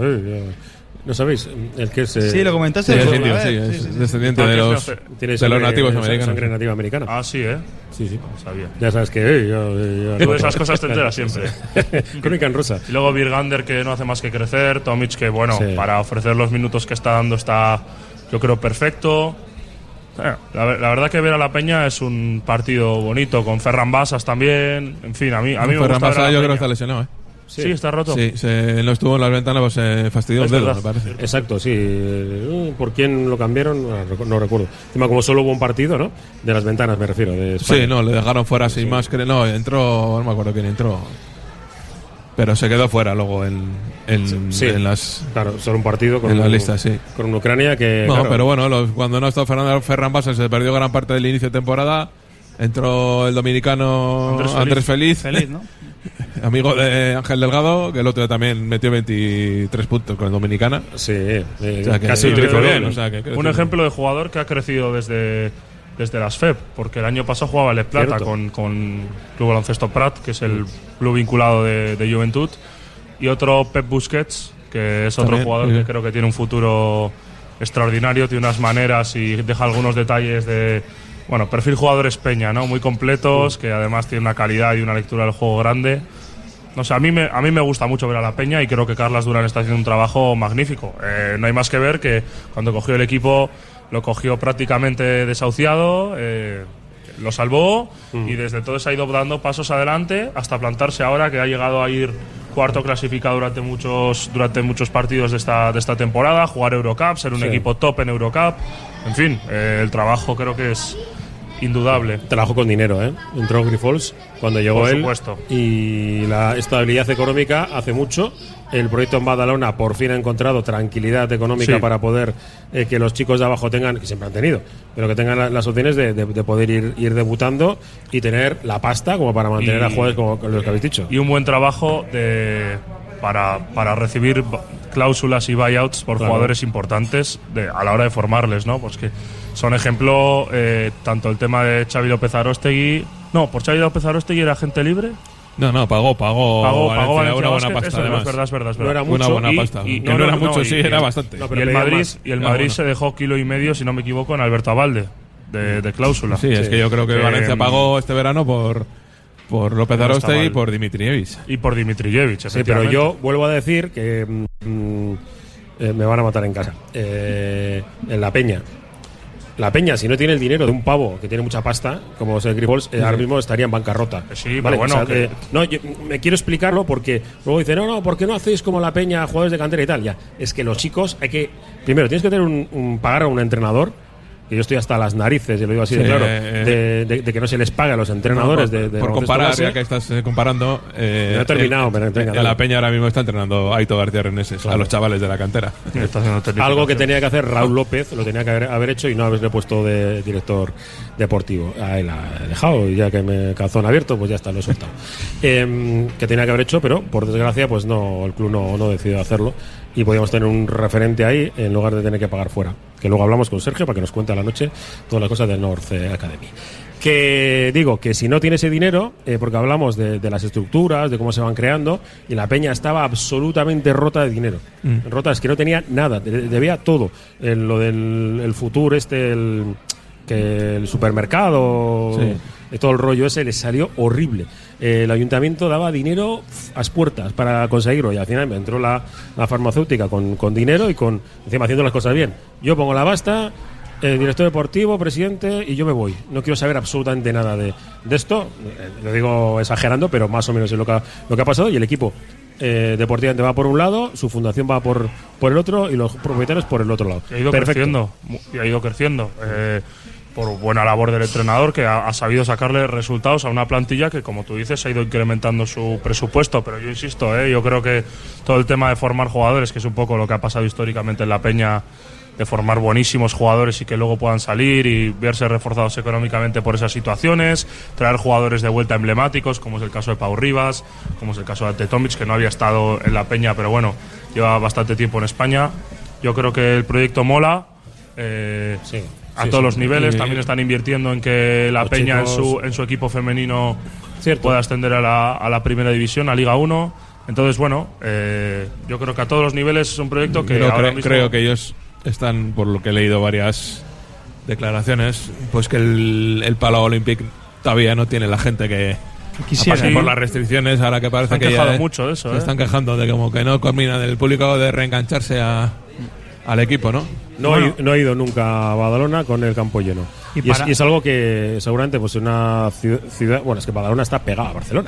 ¿No sabéis? El que es... Sí, lo comentaste. Sí, es alguna indio, vez. sí, Sí, es sí, sí. descendiente de los Tiene de los nativos sangre americanos. nativa americana. Ah, sí, Sí, sí. no sabía. Ya sabes que... Tú de esas cosas te enteras siempre. Crónica en rosa. Y luego Virgander, que no hace más que crecer. Tomic, que bueno, Sí. para ofrecer los minutos que está dando está, yo creo, perfecto. La verdad que ver a la Peña es un partido bonito, con Ferran Basas también. En fin, a mí me gusta Ferran ver a Basa la yo creo Peña. que está lesionado, ¿eh? Sí, está roto. Sí, no estuvo en las ventanas, pues se fastidió Es un dedo, verdad. me parece. Exacto, sí. ¿Por quién lo cambiaron? No recuerdo. Encima, como solo hubo un partido, ¿no? De las ventanas, me refiero. De España. Sí, no, le dejaron fuera sin más. No, entró, no me acuerdo quién entró. Pero se quedó fuera luego Sí. en las. Claro, solo un partido con, En la lista, sí. con una Ucrania que... No, claro, pero bueno, cuando no estaba Ferran Basa se perdió gran parte del inicio de temporada. Entró el dominicano Andrés Feliz, Feliz, ¿no? amigo de Ángel Delgado, que el otro día también metió 23 puntos con el Dominicana. Sí, O sea, que casi un yo triple creo doble. que- o sea, que creo Un que- ejemplo de jugador que ha crecido desde las FEP, porque el año pasado jugaba el Plata Cierto. con Club Baloncesto Prat, que es el club vinculado de Juventud, y otro Pep Busquets, que es otro También, jugador sí. que creo que tiene un futuro extraordinario, tiene unas maneras y deja algunos detalles de bueno, perfil jugadores Peña, ¿no? Muy completos, que además tienen una calidad y una lectura del juego grande. No sé, a mí me gusta mucho ver a la Peña y creo que Carlas Durán está haciendo un trabajo magnífico. No hay más que ver que cuando cogió el equipo lo cogió prácticamente desahuciado, lo salvó y desde todo se ha ido dando pasos adelante hasta plantarse ahora, que ha llegado a ir cuarto clasificado durante muchos partidos de esta temporada, jugar Eurocup, ser un equipo top en Eurocup. En fin, el trabajo creo que es indudable. Trabajo con dinero, entró Grifols cuando llegó Por él, supuesto. y la estabilidad económica hace mucho. El proyecto en Badalona por fin ha encontrado tranquilidad económica para poder que los chicos de abajo tengan, que siempre han tenido, pero que tengan las opciones de poder ir debutando y tener la pasta como para mantener a jugadores como los que habéis dicho. Y un buen trabajo para recibir cláusulas y buyouts por jugadores importantes a la hora de formarles, ¿no? Pues que son ejemplo tanto el tema de Xavi López Aróstegui. No, por Xavi López Aróstegui era agente libre. No, pagó Valencia, una buena pasta, además. Es verdad. No era mucho, una buena pasta. Que no era mucho, sí, era bastante. Y el Madrid se dejó 1,5 kilos, si no me equivoco, en Alberto Abalde de cláusula. Sí, es que yo creo que Valencia pagó este verano por López Aróstegui y por Dimitrijevic. Y por Dimitrijevic, sí, pero yo vuelvo a decir que me van a matar en casa. En La Peña, si no tiene el dinero de un pavo que tiene mucha pasta, como es el Grifols, ahora mismo estaría en bancarrota. Sí, ¿vale? pero bueno. Yo me quiero explicarlo porque luego dicen, no, ¿por qué no hacéis como La Peña, jugadores de cantera y tal? Ya, es que los chicos primero, tienes que tener pagar a un entrenador. Que yo estoy hasta las narices, y lo digo así de claro, de que no se les pague a los entrenadores por comparar, ya que estás comparando, no he terminado, pero La Peña ahora mismo está entrenando a Aito García Reneses, a los chavales de la cantera. Algo que tenía que hacer Raúl López, lo tenía que haber hecho y no haberle puesto de director deportivo. Ahí la he dejado, y ya que me calzón abierto, pues ya está, lo he soltado. Que tenía que haber hecho, pero por desgracia, pues no, el club no decidió hacerlo. Y podíamos tener un referente ahí en lugar de tener que pagar fuera. Que luego hablamos con Sergio para que nos cuente a la noche todas las cosas del North Academy. Que digo que si no tiene ese dinero, porque hablamos de las estructuras, de cómo se van creando, y la Peña estaba absolutamente rota de dinero. Rota, es que no tenía nada, debía todo. Lo del futuro, el supermercado, todo el rollo ese le salió horrible. El ayuntamiento daba dinero a las puertas para conseguirlo, y al final me entró la farmacéutica con dinero y encima haciendo las cosas bien. Yo pongo la basta, director deportivo, presidente, y yo me voy. No quiero saber absolutamente nada de esto. Lo digo exagerando, pero más o menos es lo que ha pasado. Y el equipo deportivamente va por un lado, su fundación va por el otro y los propietarios por el otro lado. Y ha ido creciendo. Por buena labor del entrenador, que ha sabido sacarle resultados a una plantilla que, como tú dices, ha ido incrementando su presupuesto. Pero yo insisto, yo creo que todo el tema de formar jugadores, que es un poco lo que ha pasado históricamente en La Peña, de formar buenísimos jugadores y que luego puedan salir y verse reforzados económicamente por esas situaciones, traer jugadores de vuelta emblemáticos, como es el caso de Pau Rivas, como es el caso de Ante Tomic, que no había estado en La Peña, pero bueno, lleva bastante tiempo en España. Yo creo que el proyecto mola. A todos los niveles. También están invirtiendo en que la Peña en su equipo femenino pueda ascender a la primera división, a Liga 1. Entonces, bueno, yo creo que a todos los niveles es un proyecto que creo que ellos están, por lo que he leído varias declaraciones, pues que el Palau Olympique todavía no tiene la gente que quisiera. Por las restricciones, ahora que parece que ya mucho de eso, se están quejando de como que no combina del público de reengancharse al equipo, ¿no? No he ido nunca a Badalona con el campo lleno. Y es algo que seguramente pues en una ciudad... Bueno, es que Badalona está pegada a Barcelona.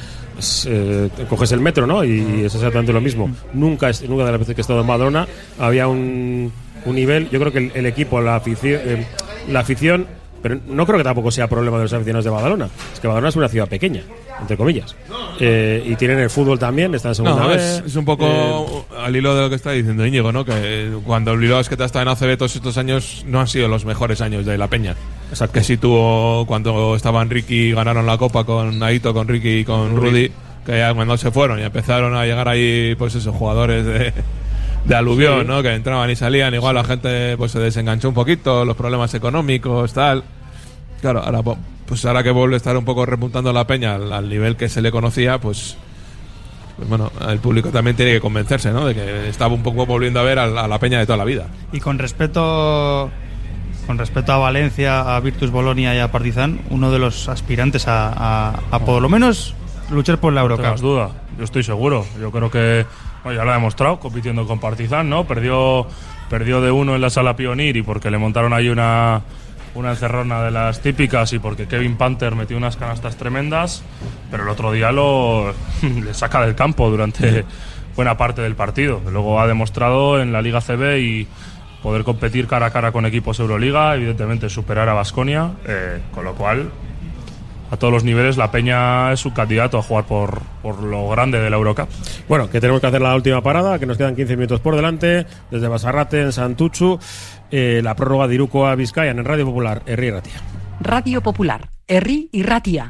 Coges el metro, ¿no? Y es exactamente lo mismo. Nunca de las veces que he estado en Badalona había un nivel... Yo creo que el equipo, la afición... Pero no creo que tampoco sea problema de los aficionados de Badalona. Es que Badalona es una ciudad pequeña, entre comillas. Y tienen el fútbol también, está en segunda vez. Es un poco al hilo de lo que está diciendo Íñigo, ¿no? Que cuando el Bilbao Basket está en ACB todos estos años no han sido los mejores años de la Peña. Exacto. Que sí tuvo, cuando estaban Ricky, ganaron la Copa con Aito, con Ricky y con Rudy, que ya cuando se fueron y empezaron a llegar ahí, pues esos jugadores de aluvión, ¿no? Que entraban y salían, igual la gente pues se desenganchó un poquito, los problemas económicos, tal. Claro, ahora que vuelve a estar un poco repuntando la Peña al nivel que se le conocía, pues bueno, el público también tiene que convencerse, ¿no? De que estaba un poco volviendo a ver a la Peña de toda la vida. Y con respecto con respecto a Valencia, a Virtus Bolonia y a Partizan, uno de los aspirantes a por lo menos luchar por la Eurocup. No tengas duda, yo estoy seguro. Yo creo que ya lo ha demostrado compitiendo con Partizan, ¿no? Perdió de 1 en la Sala Pionir y porque le montaron ahí una encerrona de las típicas y porque Kevin Panther metió unas canastas tremendas, pero el otro día le saca del campo durante buena parte del partido. Luego ha demostrado en la Liga CB y poder competir cara a cara con equipos Euroliga, evidentemente superar a Baskonia, con lo cual a todos los niveles la Peña es un candidato a jugar por lo grande de la Eurocup. Bueno, que tenemos que hacer la última parada, que nos quedan 15 minutos por delante, desde Basarrate, en Santuchu, la prórroga de Iruko a Vizcayan en Radio Popular, Herri y Ratia. Radio Popular, Herri y Ratia.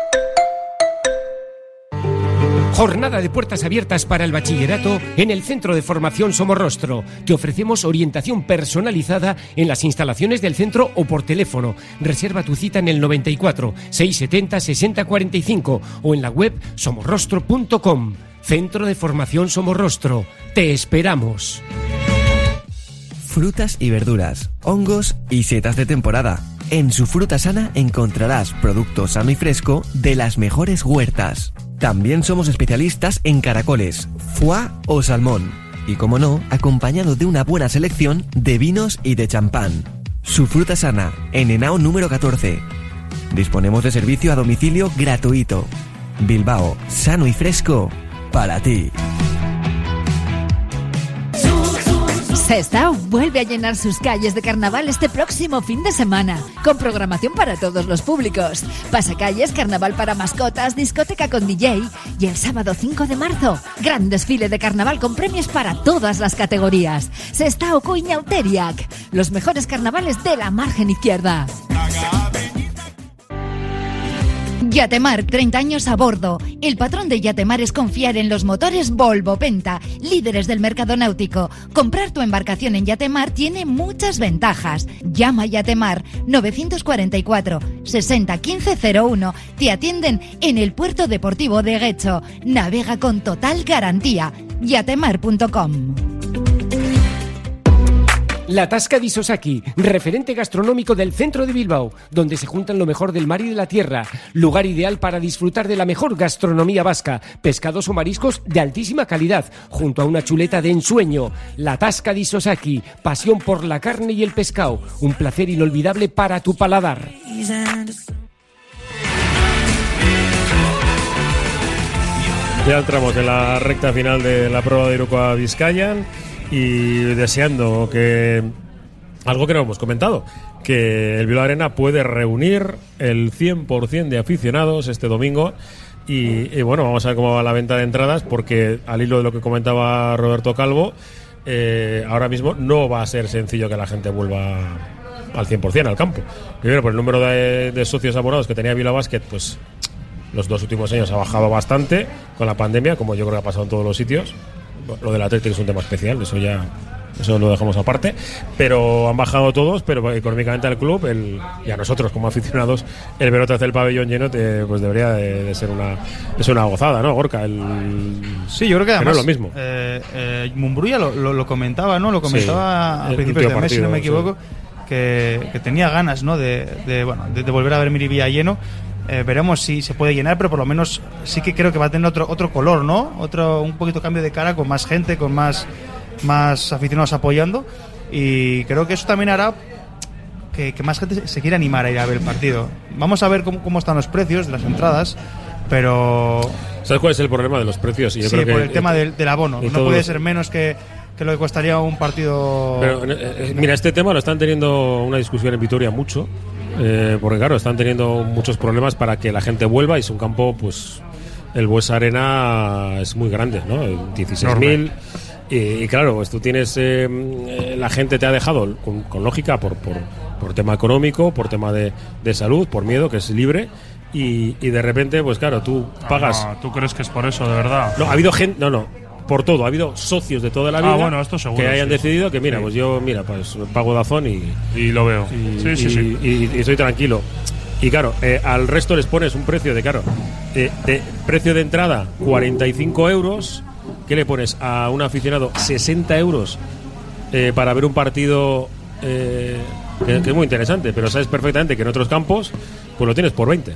Jornada de puertas abiertas para el bachillerato en el Centro de Formación Somorrostro. Te ofrecemos orientación personalizada en las instalaciones del centro o por teléfono. Reserva tu cita en el 94 670 60 45 o en la web somorrostro.com. Centro de Formación Somorrostro. Te esperamos. Frutas y verduras, hongos y setas de temporada. En Su Fruta Sana encontrarás producto sano y fresco de las mejores huertas. También somos especialistas en caracoles, foie o salmón. Y como no, acompañado de una buena selección de vinos y de champán. Su Fruta Sana, en Henao número 14. Disponemos de servicio a domicilio gratuito. Bilbao, sano y fresco para ti. Sestao vuelve a llenar sus calles de carnaval este próximo fin de semana, con programación para todos los públicos. Pasacalles, carnaval para mascotas, discoteca con DJ y el sábado 5 de marzo, gran desfile de carnaval con premios para todas las categorías. Sestao Coiñauteriac, los mejores carnavales de la margen izquierda. Yatemar, 30 años a bordo. El patrón de Yatemar es confiar en los motores Volvo Penta, líderes del mercado náutico. Comprar tu embarcación en Yatemar tiene muchas ventajas. Llama a Yatemar 944 60 15 01. Te atienden en el puerto deportivo de Guecho. Navega con total garantía. Yatemar.com. La Tasca di Sosaki, referente gastronómico del centro de Bilbao, donde se juntan lo mejor del mar y de la tierra. Lugar ideal para disfrutar de la mejor gastronomía vasca, pescados o mariscos de altísima calidad, junto a una chuleta de ensueño. La Tasca di Sosaki, pasión por la carne y el pescado, un placer inolvidable para tu paladar. Ya entramos en la recta final de la prueba de Iruko a Vizcayan. Y deseando que algo que no hemos comentado, que el Bilbao Arena puede reunir el 100% de aficionados este domingo y bueno, vamos a ver cómo va la venta de entradas, porque al hilo de lo que comentaba Roberto Calvo, ahora mismo no va a ser sencillo que la gente vuelva al 100% al campo. Primero, por el número de socios abonados que tenía Bilbao Basket, pues los 2 últimos años ha bajado bastante con la pandemia, como yo creo que ha pasado en todos los sitios. Lo del Atlético es un tema especial, eso lo dejamos aparte, pero han bajado todos, pero económicamente al club y a nosotros como aficionados el ver otra vez el pabellón lleno pues debería de ser una gozada, ¿no, Gorka? Sí, yo creo que además no es lo mismo. Mumbrú lo comentaba, ¿no? Lo comentaba a principios de mes, si no me equivoco, sí, que tenía ganas, ¿no? de volver a ver Miribilla lleno. Veremos si se puede llenar, pero por lo menos sí que creo que va a tener otro color, ¿no? Un poquito cambio de cara, con más gente, con más aficionados apoyando, y creo que eso también hará que más gente se quiera animar a ir a ver el partido. Vamos a ver cómo están los precios de las entradas, pero... ¿Sabes cuál es el problema de los precios? Yo creo que por el tema del abono, no puede ser menos que lo que costaría un partido. Pero mira, este tema lo están teniendo una discusión en Vitoria mucho, porque claro, están teniendo muchos problemas para que la gente vuelva, y es un campo, pues el Buesa Arena es muy grande, ¿no? 16.000, y claro, pues tú tienes la gente te ha dejado con lógica por tema económico, por tema de salud, por miedo, que es libre. Y de repente, pues claro, tú pagas. ¿Tú crees que es por eso, de verdad? No, ha habido gente. No. Por todo. Ha habido socios de toda la vida bueno, esto seguro, que hayan decidido que, mira, pues yo, pues pago Dazón y lo veo. Y estoy tranquilo. Y claro, al resto les pones un precio de precio de entrada 45 euros. ¿Qué le pones a un aficionado? 60 euros para ver un partido que es muy interesante, pero sabes perfectamente que en otros campos pues lo tienes por 20.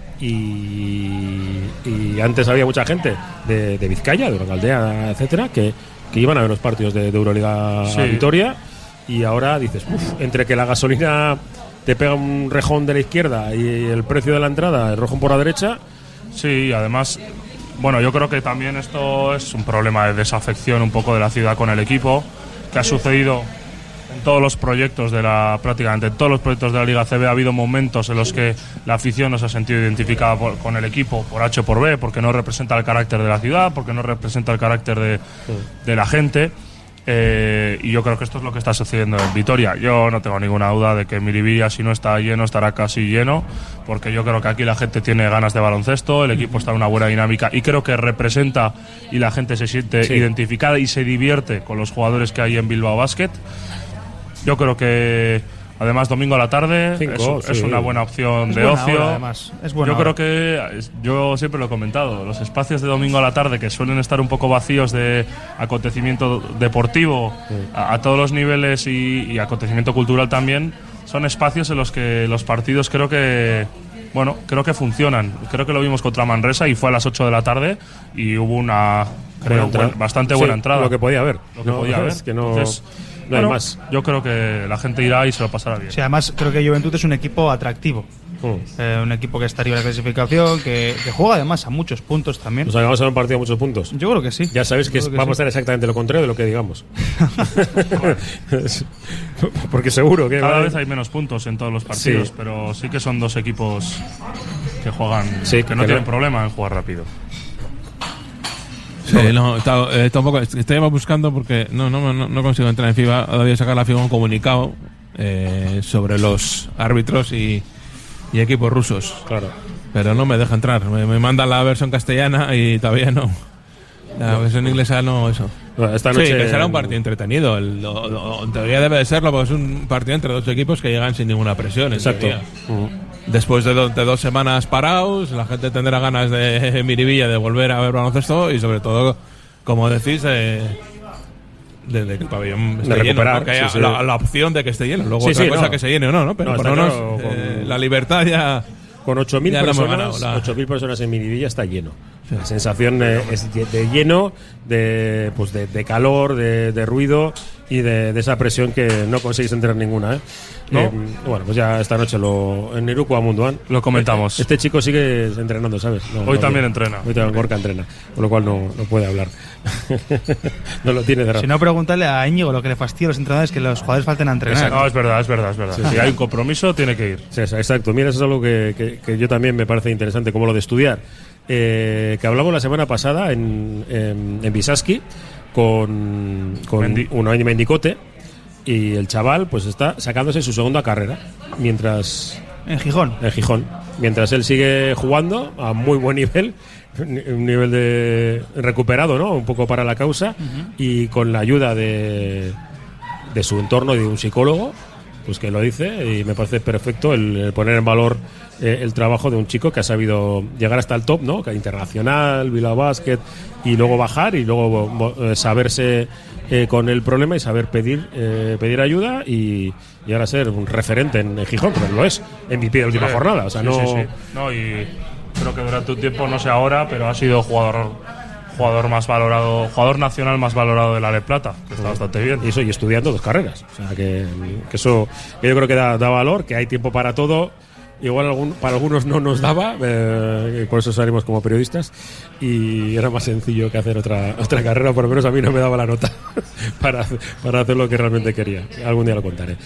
Y antes había mucha gente de Vizcaya, de Orgaldea, etcétera, que iban a ver los partidos de Euroliga a Vitoria, y ahora dices, entre que la gasolina te pega un rejón de la izquierda y el precio de la entrada, el rojón por la derecha. Sí, además, bueno, yo creo que también esto es un problema de desafección un poco de la ciudad con el equipo, que ha sucedido en todos los proyectos prácticamente en todos los proyectos de la Liga CB. Ha habido momentos en los que la afición no se ha sentido identificada con el equipo por H o por B, porque no representa el carácter de la ciudad, porque no representa el carácter de la gente. Y yo creo que esto es lo que está sucediendo en Vitoria. Yo no tengo ninguna duda de que Miribilla, si no está lleno, estará casi lleno, porque yo creo que aquí la gente tiene ganas de baloncesto, el equipo está en una buena dinámica y creo que representa, y la gente se siente identificada y se divierte con los jugadores que hay en Bilbao Basket. Yo creo que además domingo a la tarde es una buena opción de ocio. Además, es buena yo hora. creo que, yo siempre lo he comentado, los espacios de domingo a la tarde, que suelen estar un poco vacíos de acontecimiento deportivo a todos los niveles y acontecimiento cultural también, son espacios en los que los partidos creo que funcionan. Creo que lo vimos contra Manresa y fue a las 8 de la tarde y hubo una bastante buena entrada. Lo que podía haber. Es que no... Entonces, no hay más. Yo creo que la gente irá y se lo pasará bien. Sí, además creo que Juventud es un equipo atractivo. Un equipo que está arriba de la clasificación, que juega además a muchos puntos también. O sea, vamos a ver un partido a muchos puntos. Yo creo que sí. Ya sabéis que vamos a hacer exactamente lo contrario de lo que digamos. Porque seguro que cada vez hay menos puntos en todos los partidos, pero sí que son dos equipos que juegan, que no tienen problema en jugar rápido. Sí, tampoco estoy buscando porque no consigo entrar en FIBA. Todavía sacar la FIBA un comunicado sobre los árbitros y equipos rusos. Claro. Pero no me deja entrar. Me mandan la versión castellana y todavía no. La versión inglesa no, eso. Esta noche, sí, que será un partido entretenido. En teoría debe de serlo, porque es un partido entre dos equipos que llegan sin ninguna presión. Exacto. Después de 2 semanas parados, la gente tendrá ganas de Miribilla de volver a ver baloncesto y sobre todo, como decís, desde que el pabellón esté lleno, porque haya la opción de que esté lleno. Luego otra cosa que se llene o no, pero por lo menos la libertad ya... Con 8.000 personas en Miribilla está lleno. La sensación es de lleno, de calor, de ruido y de esa presión que no conseguís entrar ninguna. ¿No? Bueno, pues ya esta noche en Iruko Amunduan lo comentamos. Este chico sigue entrenando, ¿sabes? Hoy también entrena. Hoy también Gorka entrena, con lo cual no puede hablar. No lo tiene de rato. Si no, preguntarle a Íñigo lo que le fastidia a los entrenadores, que los jugadores falten a entrenar. Exacto. No, es verdad. Sí, si hay un compromiso, tiene que ir. Sí, exacto. Mira, eso es algo que yo también me parece interesante, como lo de estudiar. Que hablamos la semana pasada en Bisaski con un Mendicote, y el chaval pues está sacándose su segunda carrera mientras en Gijón, mientras él sigue jugando a muy buen nivel, un nivel de recuperado, ¿no? Un poco para la causa, y con la ayuda de su entorno y de un psicólogo, pues que lo dice, y me parece perfecto el poner en valor el trabajo de un chico que ha sabido llegar hasta el top, ¿no? Que internacional, Bilbao Basket, y luego bajar y luego saberse con el problema y saber pedir ayuda y ahora ser un referente en Gijón, pero lo es, MVP de la última jornada. O sea, sí. No, y creo que durante un tiempo, no sé ahora, pero ha sido jugador más valorado, jugador nacional más valorado de la Le Plata, que está bastante bien. Y estudiando 2 carreras. O sea, que eso que yo creo que da valor, que hay tiempo para todo. Igual para algunos no nos daba, por eso salimos como periodistas, y era más sencillo que hacer otra carrera. Por lo menos a mí no me daba la nota para hacer lo que realmente quería. Algún día lo contaré.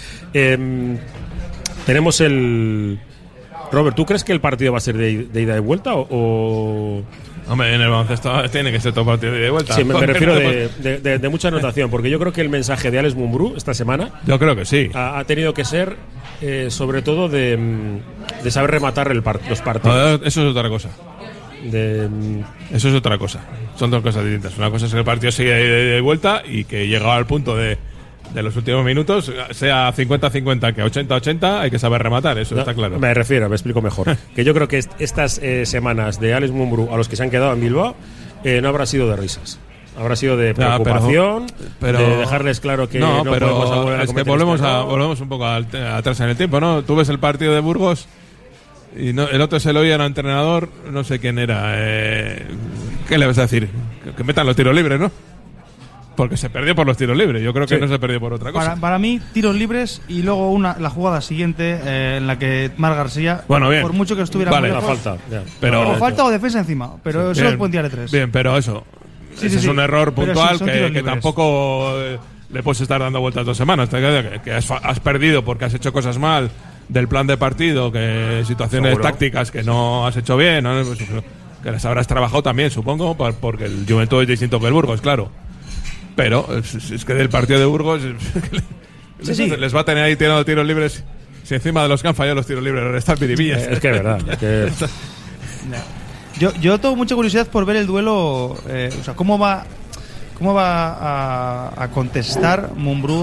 Tenemos Robert, ¿tú crees que el partido va a ser de ida y vuelta o...? Hombre, en el baloncesto tiene que ser todo partido de ida y vuelta. Sí, me refiero de mucha anotación, porque yo creo que el mensaje de Alex Mumbrú esta semana... Yo creo que sí. Ha tenido que ser, sobre todo, de saber rematar los partidos. No, eso es otra cosa. Eso es otra cosa. Son 2 cosas distintas. Una cosa es que el partido sigue de ida y vuelta y que llegado al punto de los últimos minutos, sea 50-50 que 80-80, hay que saber rematar, eso está claro. Me explico mejor. Que yo creo que estas semanas de Alex Mumbrú, a los que se han quedado en Bilbao, no habrá sido de risas. Habrá sido de preocupación, pero de dejarles claro que no pero podemos volver a es que cometer volvemos un poco atrás en el tiempo, ¿no? Tú ves el partido de Burgos y el otro se lo oía al entrenador, no sé quién era. ¿Qué le vas a decir? Que metan los tiros libres, ¿no? Porque se perdió por los tiros libres. Yo creo que no se perdió por otra cosa. Para mí, tiros libres y luego la jugada siguiente en la que Marc García, por mucho que estuviera muy lejos, falta. O falta o defensa encima, pero eso los pueden tirar de 3. Bien, pero eso es un error puntual que tampoco le puedes estar dando vueltas 2 semanas. Que has perdido porque has hecho cosas mal del plan de partido, que situaciones tácticas que no has hecho bien, ¿no? Pues, que las habrás trabajado también, supongo, porque el Juventud es distinto que el Burgos, claro. Pero es que del partido de Burgos les va a tener ahí tirando tiros libres. Si encima de los que han fallado los tiros libres están piribillas. Es que es verdad. Yo tengo mucha curiosidad por ver el duelo. O sea, ¿cómo va a contestar Mumbrú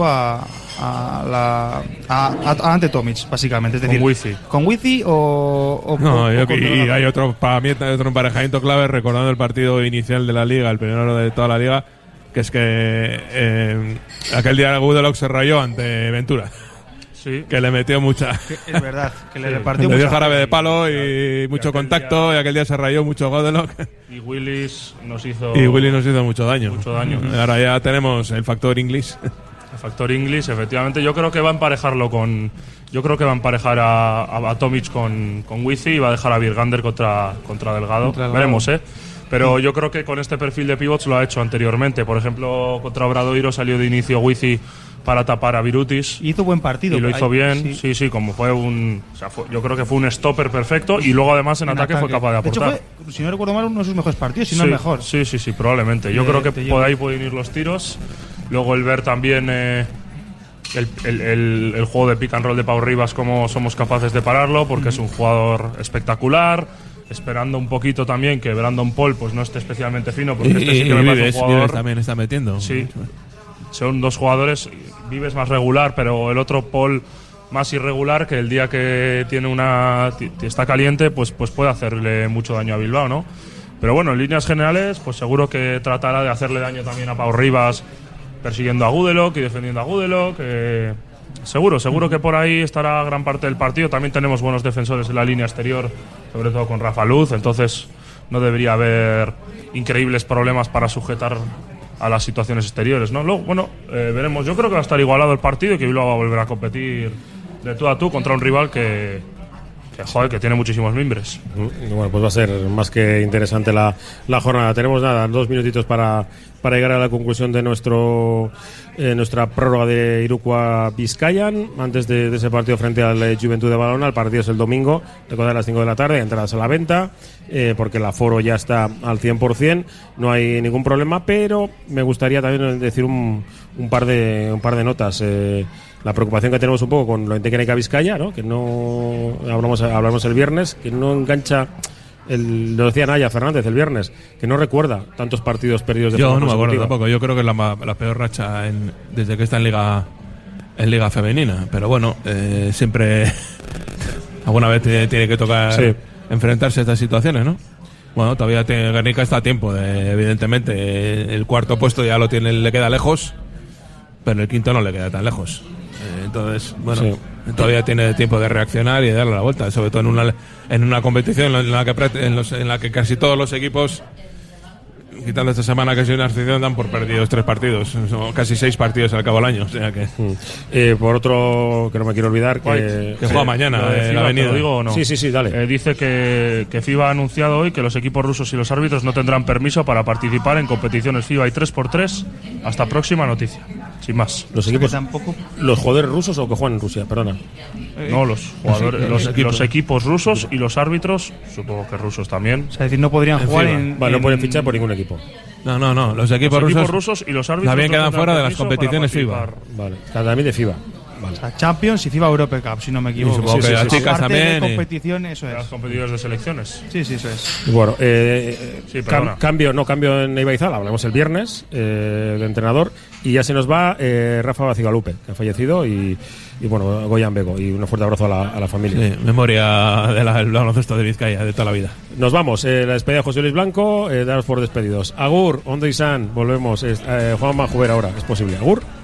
ante Tomic, básicamente? Es decir, ¿con Wifi o no? Y hay otro, para mí, otro emparejamiento clave, recordando el partido inicial de la Liga, el primero de toda la Liga, que es que aquel día Gudelok se rayó ante Ventura. Sí. Que le metió mucha. Es verdad, que le repartió le dio jarabe de palo y mucho contacto, y aquel día se rayó mucho Gudelok. Y Willis nos hizo mucho daño. Ahora ya tenemos el factor English. El factor English, efectivamente. Yo creo que va a emparejarlo con. Yo creo que va a emparejar a Tomic con Wifi y va a dejar a Virgander contra Delgado. Veremos, Pero yo creo que con este perfil de pivots lo ha hecho anteriormente. Por ejemplo, contra Obradoiro salió de inicio Wifi para tapar a Virutis. Hizo buen partido. Y lo hizo bien. Sí, como fue un... O sea, yo creo que fue un stopper perfecto y luego además en ataque fue capaz de aportar. De hecho, si no recuerdo mal, uno de sus mejores partidos, si no el mejor. Sí, probablemente. Yo creo que por ahí pueden ir los tiros. Luego el ver también el juego de pick and roll de Pau Rivas, cómo somos capaces de pararlo, porque es un jugador espectacular. Esperando un poquito también que Brandon Paul pues no esté especialmente fino, porque este sí que me parece un jugador. Vives también está metiendo. Sí, son 2 jugadores. Vives más regular, pero el otro Paul más irregular, que el día que está caliente pues puede hacerle mucho daño a Bilbao, ¿no? Pero bueno, en líneas generales pues seguro que tratará de hacerle daño también a Pau Rivas, persiguiendo a Gudelok y defendiendo a Gudelok. Seguro que por ahí estará gran parte del partido. También tenemos buenos defensores en la línea exterior, sobre todo con Rafa Luz, entonces no debería haber increíbles problemas para sujetar a las situaciones exteriores, ¿no? Luego, veremos. Yo creo que va a estar igualado el partido y que Bilbao va a volver a competir de tú a tú contra un rival que tiene muchísimos mimbres. Bueno, pues va a ser más que interesante la jornada. Tenemos 2 minutitos para llegar a la conclusión de nuestra prórroga de Irukoa Bizkaian, antes de ese partido frente al Juventud de Badalona. El partido es el domingo, recordad, a las 5 de la tarde, entradas a la venta, porque el aforo ya está al 100%, no hay ningún problema, pero me gustaría también decir un par de notas. La preocupación que tenemos un poco con lo Entequeneca Vizcaya, ¿no? Que no hablamos el viernes, que no engancha. Lo decía Naya Fernández el viernes, que no recuerda tantos partidos perdidos de forma consecutiva. Yo no me acuerdo tampoco. Yo creo que es la peor racha desde que está en Liga Femenina. Pero bueno, siempre alguna vez tiene que tocar enfrentarse a estas situaciones, ¿no? Bueno, todavía Guernica está a tiempo, evidentemente. El 4º puesto ya le queda lejos, pero el 5º no le queda tan lejos. Entonces, bueno, todavía tiene tiempo de reaccionar y de darle la vuelta, sobre todo en una competición en la que casi todos los equipos, quitando esta semana que ha sido una excepción, dan por perdidos 3 partidos, son casi 6 partidos al cabo del año, o sea que por otro, que no me quiero olvidar, que juega mañana en la Avenida. ¿Lo digo o no? Sí, dale. Dice que FIBA ha anunciado hoy que los equipos rusos y los árbitros no tendrán permiso para participar en competiciones FIBA y 3x3 hasta próxima noticia, sin más. Los equipos los jugadores rusos o que juegan en Rusia, perdona. No, los jugadores, los equipos rusos y los árbitros, supongo que rusos también. O sea, es decir, no podrían jugar no pueden fichar por ningún equipo. No, los equipos rusos y los árbitros también quedan fuera de las competiciones FIBA. Vale, también de FIBA. O sea, Champions y FIBA Europe Cup, si no me equivoco. Y supongo que las chicas Aparte de también, competición, eso Las es. competidores de selecciones. Sí, eso es. Bueno, Sí, perdona. cambio en Ibaizal, hablamos el viernes de entrenador, y ya se nos va Rafa Bacigalupe, que ha fallecido, y bueno, Goyan Bego, y un fuerte abrazo a la familia. Sí, memoria del baloncesto de Vizcaya de toda la vida. Nos vamos, la despedida de José Luis Blanco, daros por despedidos. Agur, Ondo y San, volvemos. Juan Majuber ahora, es posible. Agur.